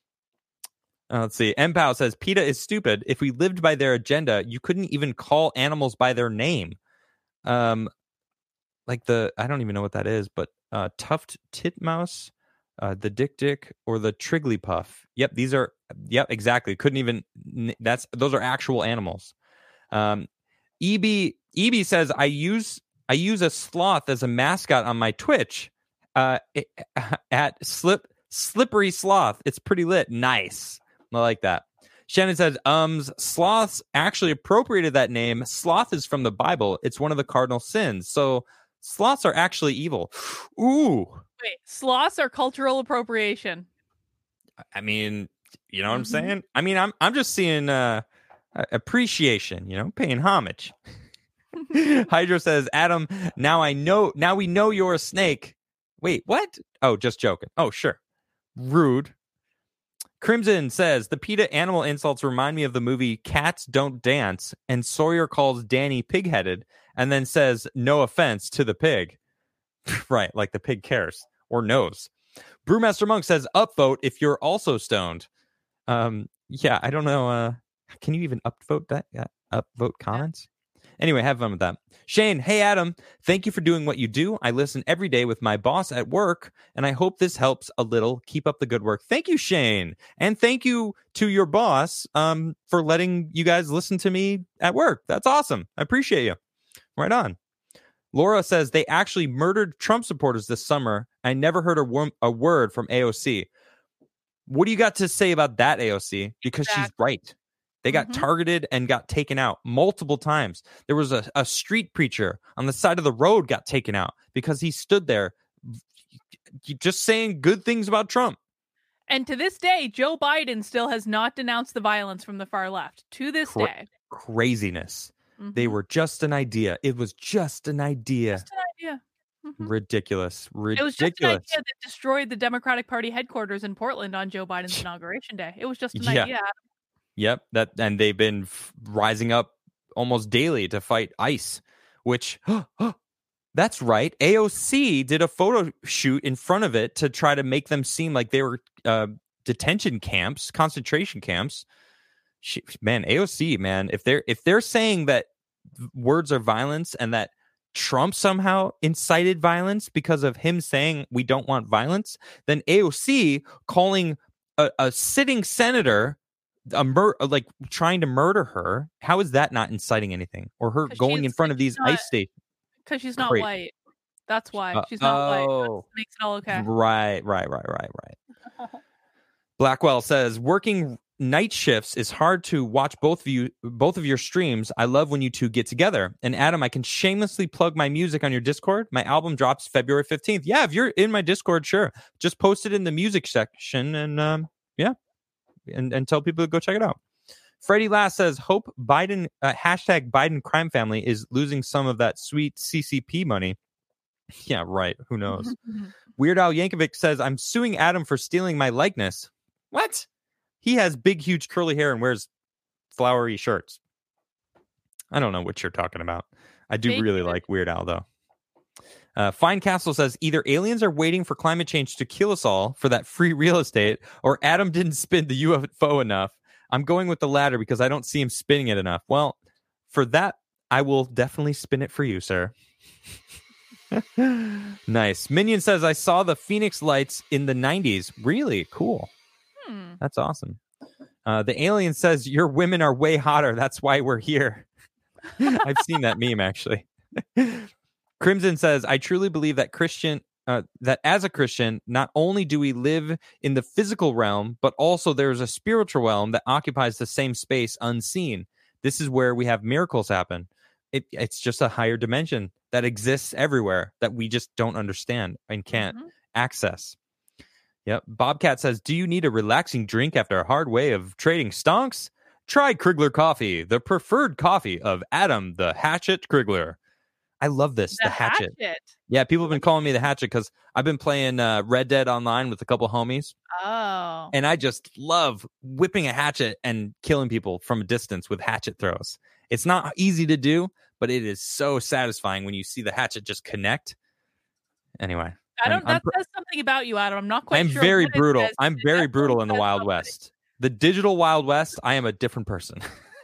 Uh, let's see. M Pow says PETA is stupid. If we lived by their agenda, you couldn't even call animals by their name. Um. Like the, I don't even know what that is, but uh, tuft titmouse, uh, the dick dick, or the trigglypuff. Yep, these are, yep, exactly. Couldn't even, that's, those are actual animals. Um, E B, E B says, I use, I use a sloth as a mascot on my Twitch uh, at slip, slippery sloth. It's pretty lit. Nice. I like that. Shannon says, ums, sloths actually appropriated that name. Sloth is from the Bible. It's one of the cardinal sins. So, sloths are actually evil. Ooh. Wait, sloths are cultural appropriation. I mean, you know what I'm Mhm. saying? I mean, I'm I'm just seeing uh, appreciation, you know, paying homage. Hydra says, Adam, now I know, now we know you're a snake. Wait, what? Oh, just joking. Oh, sure. Rude. Crimson says, the PETA animal insults remind me of the movie Cats Don't Dance, and Sawyer calls Danny pig-headed, and then says, no offense to the pig. Right, like the pig cares, or knows. Brewmaster Monk says, upvote if you're also stoned. Um, yeah, I don't know. Uh, can you even upvote that? Yeah, upvote comments? Anyway, have fun with that. Shane, hey, Adam, thank you for doing what you do. I listen every day with my boss at work, and I hope this helps a little. Keep up the good work. Thank you, Shane. And thank you to your boss um, for letting you guys listen to me at work. That's awesome. I appreciate you. Right on. Laura says they actually murdered Trump supporters this summer. I never heard a, wor- a word from A O C. What do you got to say about that, A O C? Because Exactly. she's right. They got Mhm. targeted and got taken out multiple times. There was a, a street preacher on the side of the road got taken out because he stood there just saying good things about Trump. And to this day, Joe Biden still has not denounced the violence from the far left. To this Cra- day. Craziness. Mhm. They were just an idea. It was just an idea. Just an idea. Mhm. Ridiculous. It was Ridiculous. just an idea that destroyed the Democratic Party headquarters in Portland on Joe Biden's inauguration day. It was just an Yeah. idea. Yep, that and they've been f- rising up almost daily to fight ICE, which that's right. A O C did a photo shoot in front of it to try to make them seem like they were uh, detention camps, concentration camps. She, man, A O C, man, if they're if they're saying that words are violence and that Trump somehow incited violence because of him saying we don't want violence, then A O C calling a, a sitting senator a mur- like trying to murder her, how is that not inciting anything? Or her 'Cause going in she's- front of these not- ICE stations? Because she's not Great. white. That's why. Uh, She's not white. oh. Makes it all okay. Right, right, right, right, right. Blackwell says working night shifts, it's hard to watch both of you, both of your streams. I love when you two get together. And Adam, I can shamelessly plug my music on your Discord. My album drops February fifteenth. Yeah, if you're in my Discord, sure. Just post it in the music section and um, yeah, and, and tell people to go check it out. Freddie Last says, hope Biden, uh, hashtag Biden crime family is losing some of that sweet C C P money. Yeah, right. Who knows? Weird Al Yankovic says, I'm suing Adam for stealing my likeness. What? He has big, huge curly hair and wears flowery shirts. I don't know what you're talking about. I do Thank really you. like Weird Al, though. Uh, Fine Castle says, either aliens are waiting for climate change to kill us all for that free real estate, or Adam didn't spin the U F O enough. I'm going with the latter because I don't see him spinning it enough. Well, for that, I will definitely spin it for you, sir. Nice. Minion says, I saw the Phoenix Lights in the nineties. Really? Cool. Hmm. That's awesome. Uh, the alien says, your women are way hotter. That's why we're here. I've seen that meme, actually. Crimson says, I truly believe that Christian, uh, that as a Christian, not only do we live in the physical realm, but also there's a spiritual realm that occupies the same space unseen. This is where we have miracles happen. It, it's just a higher dimension that exists everywhere that we just don't understand and can't mm-hmm. access. Yep. Bobcat says, do you need a relaxing drink after a hard way of trading stonks? Try Krigler Coffee, the preferred coffee of Adam the Hatchet Krigler. I love this. The, the hatchet. hatchet. Yeah, people have been calling me the Hatchet because I've been playing uh, Red Dead Online with a couple homies. Oh. And I just love whipping a hatchet and killing people from a distance with hatchet throws. It's not easy to do, but it is so satisfying when you see the hatchet just connect. Anyway. I don't. I'm, that I'm, says something about you, Adam. I'm not quite I'm sure. I'm very brutal. I'm very brutal in the Wild West. The digital Wild West, I am a different person.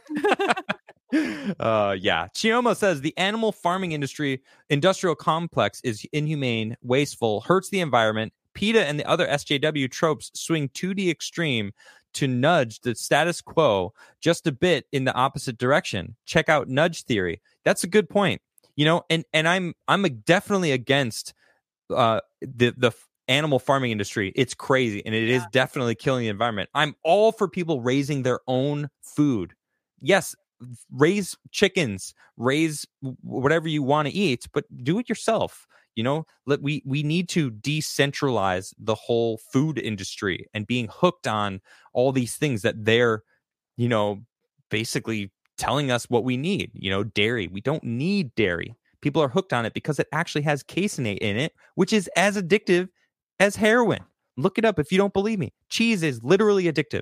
uh, yeah. Chioma says, the animal farming industry, industrial complex is inhumane, wasteful, hurts the environment. PETA and the other S J W tropes swing to the extreme to nudge the status quo just a bit in the opposite direction. Check out nudge theory. That's a good point. You know, and, and I'm I'm a, definitely against uh the the animal farming industry. It's crazy and it yeah. is definitely killing the environment. I'm all for people raising their own food. Yes, raise chickens, raise whatever you want to eat, but do it yourself. You know, let we we need to decentralize the whole food industry and being hooked on all these things that they're, you know, basically telling us what we need. You know, dairy. We don't need dairy. People are hooked on it because it actually has caseinate in it, which is as addictive as heroin. Look it up if you don't believe me. Cheese is literally addictive.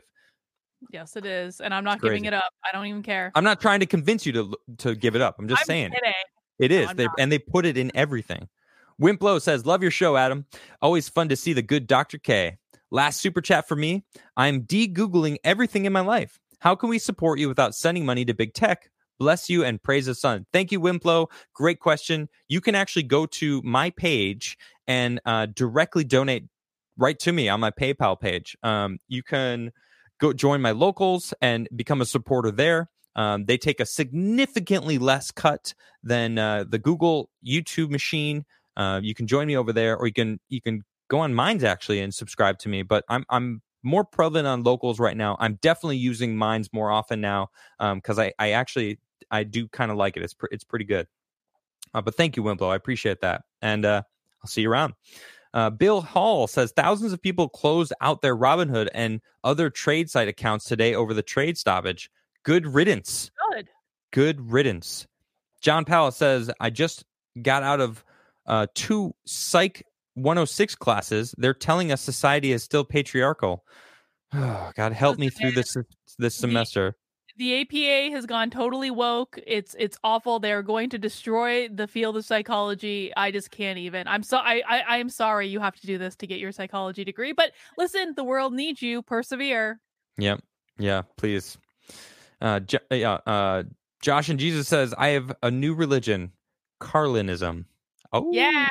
Yes, it is. And I'm not giving it up. I don't even care. I'm not trying to convince you to to give it up. I'm just I'm saying. Kidding. It is. No, they, and they put it in everything. Wimplo says, love your show, Adam. Always fun to see the good Doctor K. Last super chat for me. I'm de-Googling everything in my life. How can we support you without sending money to big tech? Bless you and praise the sun. Thank you, Wimplo. Great question. You can actually go to my page and uh, directly donate right to me on my PayPal page. Um, you can go join my locals and become a supporter there. Um, they take a significantly less cut than uh, the Google YouTube machine. Uh, you can join me over there, or you can you can go on Minds actually and subscribe to me. But I'm I'm more prevalent on locals right now. I'm definitely using Minds more often now because um, I I actually I do kind of like it. It's pre- it's pretty good. Uh, but thank you, Wimplo. I appreciate that, and uh, I'll see you around. Uh, Bill Hall says thousands of people closed out their Robinhood and other trade site accounts today over the trade stoppage. Good riddance. Good. Good riddance. John Powell says, I just got out of uh, two Psych one oh six classes. They're telling us society is still patriarchal. Oh, God, help me through this this semester. The, the A P A has gone totally woke. It's it's awful. They're going to destroy the field of psychology. I just can't even. I'm so I, I I am sorry you have to do this to get your psychology degree. But listen, the world needs you. Persevere. Yep. Yeah, please. Uh, J- yeah, uh, Josh and Jesus says, I have a new religion, Carlinism. Oh, yeah.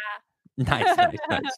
Nice, nice, nice.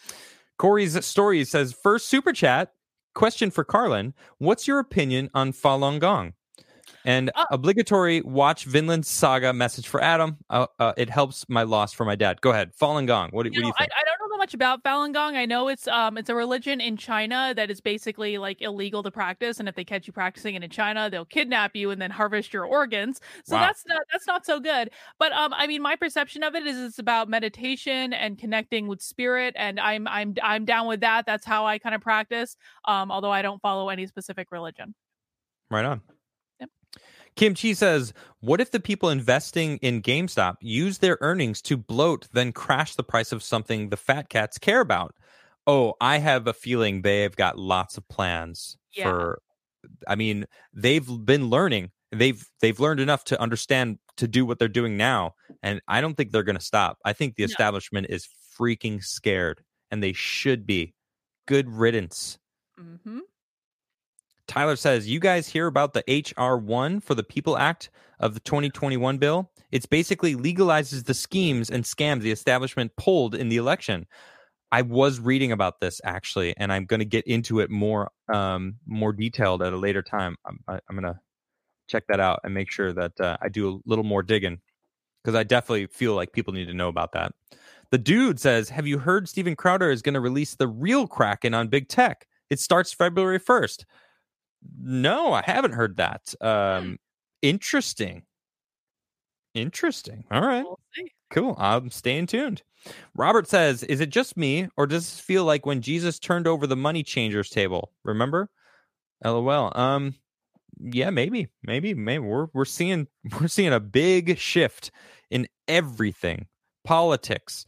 Corey's story says, first super chat, question for Carlin. What's your opinion on Falun Gong? And uh, obligatory watch Vinland Saga message for Adam. Uh, uh, it helps my loss for my dad. Go ahead. Falun Gong. What, what do you think? I, I don't know know much about Falun Gong. I know it's um it's a religion in China that is basically like illegal to practice, and if they catch you practicing it in China, they'll kidnap you and then harvest your organs. So Wow. that's not that's not so good. But um I mean, my perception of it is it's about meditation and connecting with spirit, and I'm I'm I'm down with that. That's how I kind of practice. Um, although I don't follow any specific religion. Right on. Yep. Kim Chi says, what if the people investing in GameStop use their earnings to bloat, then crash the price of something the fat cats care about? Oh, I have a feeling they've got lots of plans Yeah. for, I mean, they've been learning. They've they've learned enough to understand to do what they're doing now. And I don't think they're going to stop. I think the No. establishment is freaking scared, and they should be. Good riddance. Mm-hmm. Tyler says, you guys hear about the H R one for the People Act of the twenty twenty-one bill? It's basically legalizes the schemes and scams the establishment pulled in the election. I was reading about this, actually, and I'm going to get into it more um, more detailed at a later time. I'm, I, I'm going to check that out and make sure that uh, I do a little more digging, because I definitely feel like people need to know about that. The dude says, have you heard Steven Crowder is going to release the real Kraken on big tech? It starts February first. No, I haven't heard that. Um, interesting. Interesting. All right. We'll see. Cool. I'm staying tuned. Robert says, is it just me, or does this feel like when Jesus turned over the money changers table? Remember? LOL. Um, yeah, maybe, maybe, maybe we're we're seeing we're seeing a big shift in everything: politics,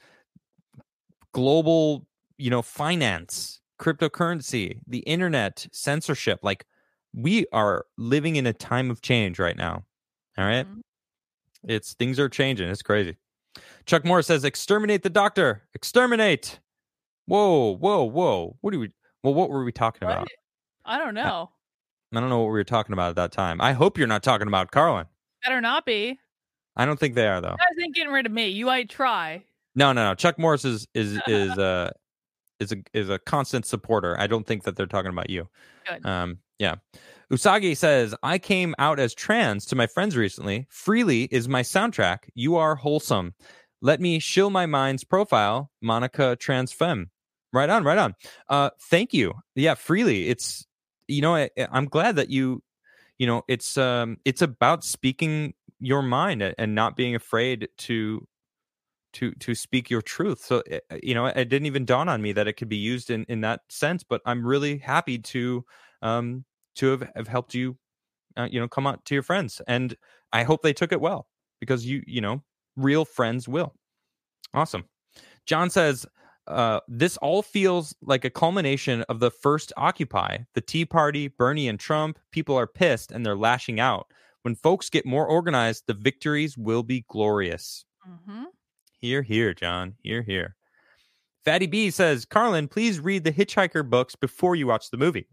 global, you know, finance, cryptocurrency, the internet, censorship. Like, we are living in a time of change right now. All right. Mhm. It's things are changing. It's crazy. Chuck Morris says, exterminate the doctor. Exterminate. Whoa, whoa, whoa. What do we, well, what were we talking What? about? I don't know. I don't know what we were talking about at that time. I hope you're not talking about Carlin. Better not be. I don't think they are, though. You guys ain't getting rid of me. You might try. No, no, no. Chuck Morris is, is, is, uh, is a, is a constant supporter. I don't think that they're talking about you. Good. Um, yeah. Usagi says, I came out as trans to my friends recently. Freely is my soundtrack. You are wholesome. Let me shill my mind's profile. Monica trans femme. Right on, right on. Uh, thank you. Yeah, Freely. It's, you know, I, I'm glad that you, you know, it's, um, it's about speaking your mind and not being afraid to, to, to speak your truth. So, you know, it didn't even dawn on me that it could be used in, in that sense, but I'm really happy to, um, to have, have helped you, uh, you know, come out to your friends. And I hope they took it well, because you, you know, real friends will. Awesome. John says, uh, this all feels like a culmination of the first Occupy, the Tea Party, Bernie and Trump. People are pissed and they're lashing out. When folks get more organized, the victories will be glorious. Mm-hmm. Here, here, John. Here, here. Fatty B says, Carlin, please read the Hitchhiker books before you watch the movie.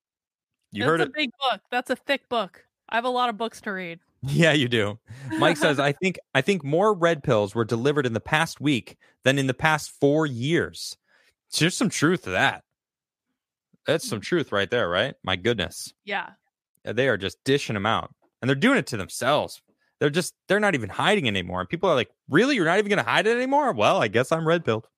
You That's heard a it. big book. That's a thick book. I have a lot of books to read. Yeah, you do. Mike says, I think I think more red pills were delivered in the past week than in the past four years. So there's some truth to that. That's some truth right there, right? My goodness. Yeah. They are just dishing them out. And they're doing it to themselves. They're just, they're not even hiding anymore. And people are like, really? You're not even going to hide it anymore? Well, I guess I'm red pilled.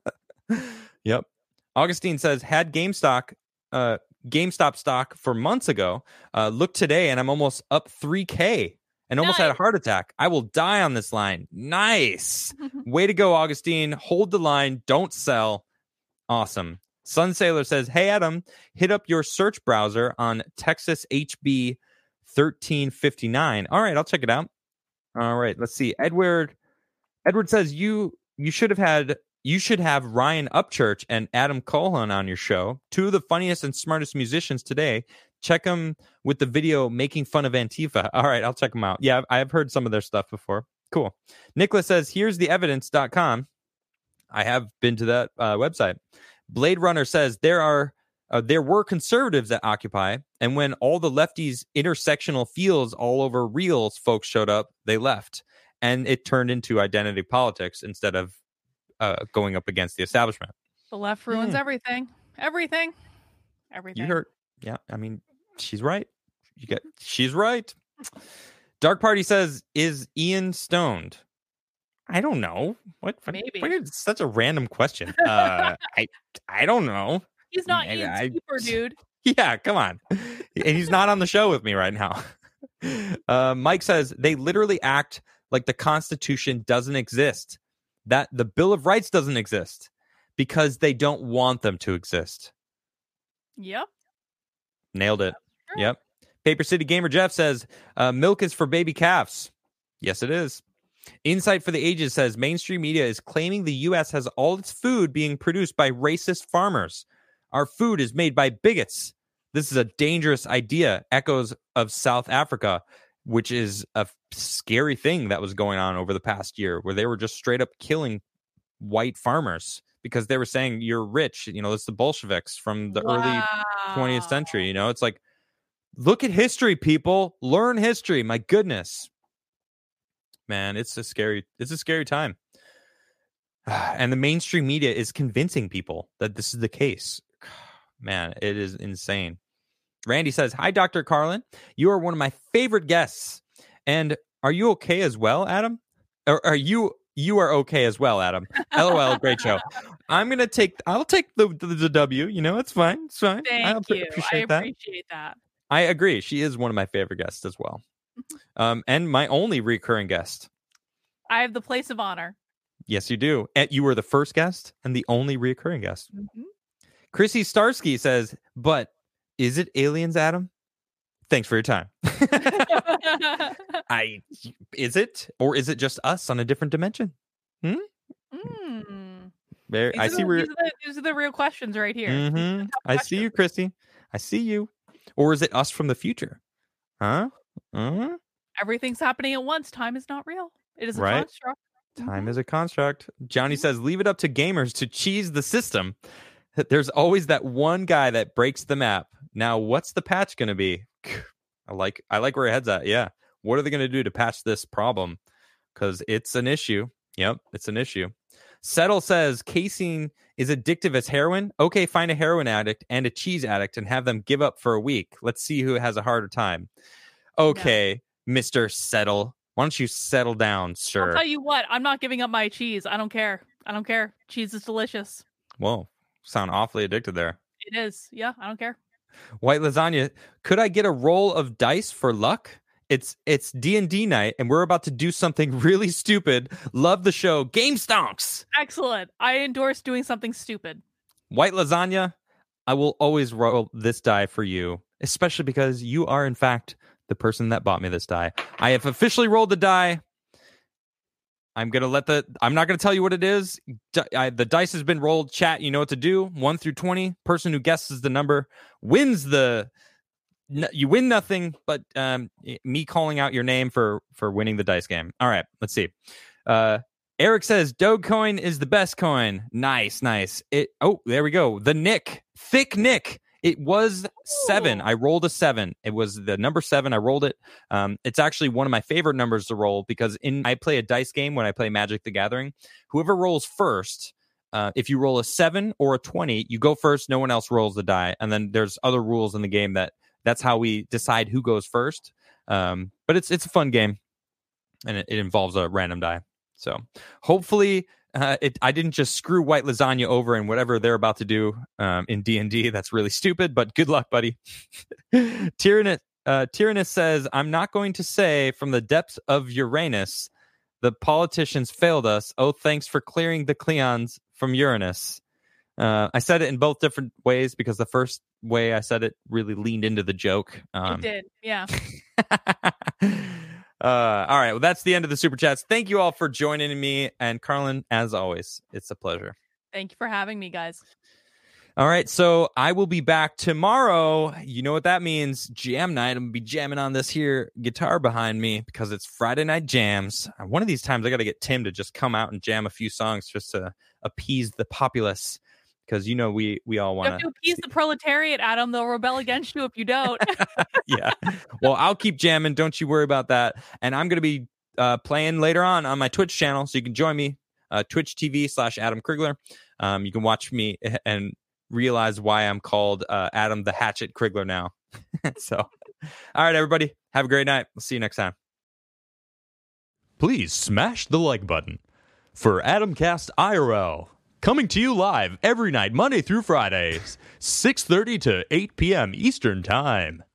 Yep. Augustine says, had GameStop, uh, GameStop stock for months ago. Uh, look today, and I'm almost up three K and almost Nice. had a heart attack. I will die on this line. Nice. Way to go, Augustine. Hold the line. Don't sell. Awesome. Sun Sailor says, hey, Adam, hit up your search browser on Texas H B thirteen fifty-nine. All right, I'll check it out. All right, let's see. Edward Edward says, you you should have had you should have Ryan Upchurch and Adam Cohen on your show. Two of the funniest and smartest musicians today. Check them with the video making fun of Antifa. All right, I'll check them out. Yeah, I've heard some of their stuff before. Cool. Nicholas says, here's the evidence dot com. I have been to that uh, website. Blade Runner says there are uh, there were conservatives at Occupy, and when all the lefties' intersectional feels all over reels folks showed up, they left, and it turned into identity politics instead of uh, going up against the establishment. The left ruins Yeah. everything. Everything. Everything. You heard? Yeah, I mean, she's right. You get, she's right. Dark Party says, is Ian stoned? I don't know. What? what Maybe. what is such a random question. Uh, I I don't know. He's not I- Ian I- Skipper, dude. Yeah, come on. And he's not on the show with me right now. Uh, Mike says they literally act like the Constitution doesn't exist, that the Bill of Rights doesn't exist because they don't want them to exist. Yep. Nailed it. Sure. Yep. Paper City Gamer Jeff says uh, milk is for baby calves. Yes, it is. Insight for the Ages says mainstream media is claiming the U S has all its food being produced by racist farmers. Our food is made by bigots. This is a dangerous idea. Echoes of South Africa, which is a scary thing that was going on over the past year, where they were just straight up killing white farmers because they were saying you're rich. You know, it's the Bolsheviks from the Wow. early twentieth century. You know, it's like, look at history, people. Learn history. My goodness. Man, it's a scary, it's a scary time. And the mainstream media is convincing people that this is the case. Man, it is insane. Randy says, hi, Doctor Carlin. You are one of my favorite guests. And are you okay as well, Adam? Or are you you are okay as well, Adam? LOL, great show. I'm gonna take I'll take the the, the W, you know, it's fine. It's fine. Thank I you. appreciate I that. appreciate that. I agree. She is one of my favorite guests as well. Um, and my only recurring guest. I have the place of honor. Yes, you do. And you were the first guest and the only recurring guest. Mm-hmm. Chrissy Starsky says, but is it aliens, Adam? Thanks for your time. I is it, or is it just us on a different dimension? Hmm? Mm. There, These I are see the, where these, are the, these are the real questions right here. These are the mm-hmm. tough I see you, questions. Chrissy. I see you. Or is it us from the future? Huh? Uh-huh. Everything's happening at once. Time is not real. It is a Right. construct. Time Mhm. is a construct. Johnny Mhm. says, leave it up to gamers to cheese the system. There's always that one guy that breaks the map. Now, what's the patch going to be? I like I like where your head's at. Yeah. What are they going to do to patch this problem? Because it's an issue. Yep, it's an issue. Settle says, casein is addictive as heroin. Okay, find a heroin addict and a cheese addict and have them give up for a week. Let's see who has a harder time. Okay, no. Mister Settle. Why don't you settle down, sir? I'll tell you what, I'm not giving up my cheese. I don't care. I don't care. Cheese is delicious. Whoa, sound awfully addicted there. It is. Yeah, I don't care. White Lasagna, could I get a roll of dice for luck? It's it's D and D night, and we're about to do something really stupid. Love the show. Game stonks. Excellent. I endorse doing something stupid. White Lasagna, I will always roll this die for you, especially because you are, in fact, the person that bought me this die. I have officially rolled the die. I'm going to let the... I'm not going to tell you what it is. D- I, the dice has been rolled. Chat, you know what to do. one through twenty. Person who guesses the number wins the... N- you win nothing, but um, me calling out your name for, for winning the dice game. All right, let's see. Uh, Eric says, Dogecoin is the best coin. Nice, nice. It. Oh, there we go. The Nick. Thick Nick. It was seven. I rolled a seven. It was the number seven. I rolled it. Um, it's actually one of my favorite numbers to roll because in I play a dice game when I play Magic the Gathering. Whoever rolls first, uh, if you roll a seven or a twenty, you go first. No one else rolls the die. And then there's other rules in the game that that's how we decide who goes first. Um, but it's it's a fun game, and it, it involves a random die. So hopefully... Uh, it, I didn't just screw White Lasagna over in whatever they're about to do um, in D and D. That's really stupid, but good luck, buddy. Tyrannus, uh, Tyrannus says, I'm not going to say from the depths of Uranus, the politicians failed us. Oh, thanks for clearing the Cleons from Uranus. Uh, I said it in both different ways because the first way I said it really leaned into the joke. Um, it did, yeah. Uh, all right. Well, that's the end of the super chats. Thank you all for joining me. And Carlin, as always, it's a pleasure. Thank you for having me, guys. All right. So I will be back tomorrow. You know what that means. Jam night. I'm going to be jamming on this here guitar behind me because it's Friday night jams. One of these times I got to get Tim to just come out and jam a few songs just to appease the populace. Because, you know, we we all want to. You have to appease the proletariat, Adam. They'll rebel against you if you don't. Yeah. Well, I'll keep jamming. Don't you worry about that. And I'm going to be uh, playing later on on my Twitch channel. So you can join me, uh, Twitch T V slash Adam Krigler. Um, you can watch me and realize why I'm called uh, Adam the Hatchet Krigler now. So, all right, everybody. Have a great night. We'll see you next time. Please smash the like button. for Adamcast I R L. Coming to you live every night, Monday through Fridays, six thirty to eight p.m. Eastern Time.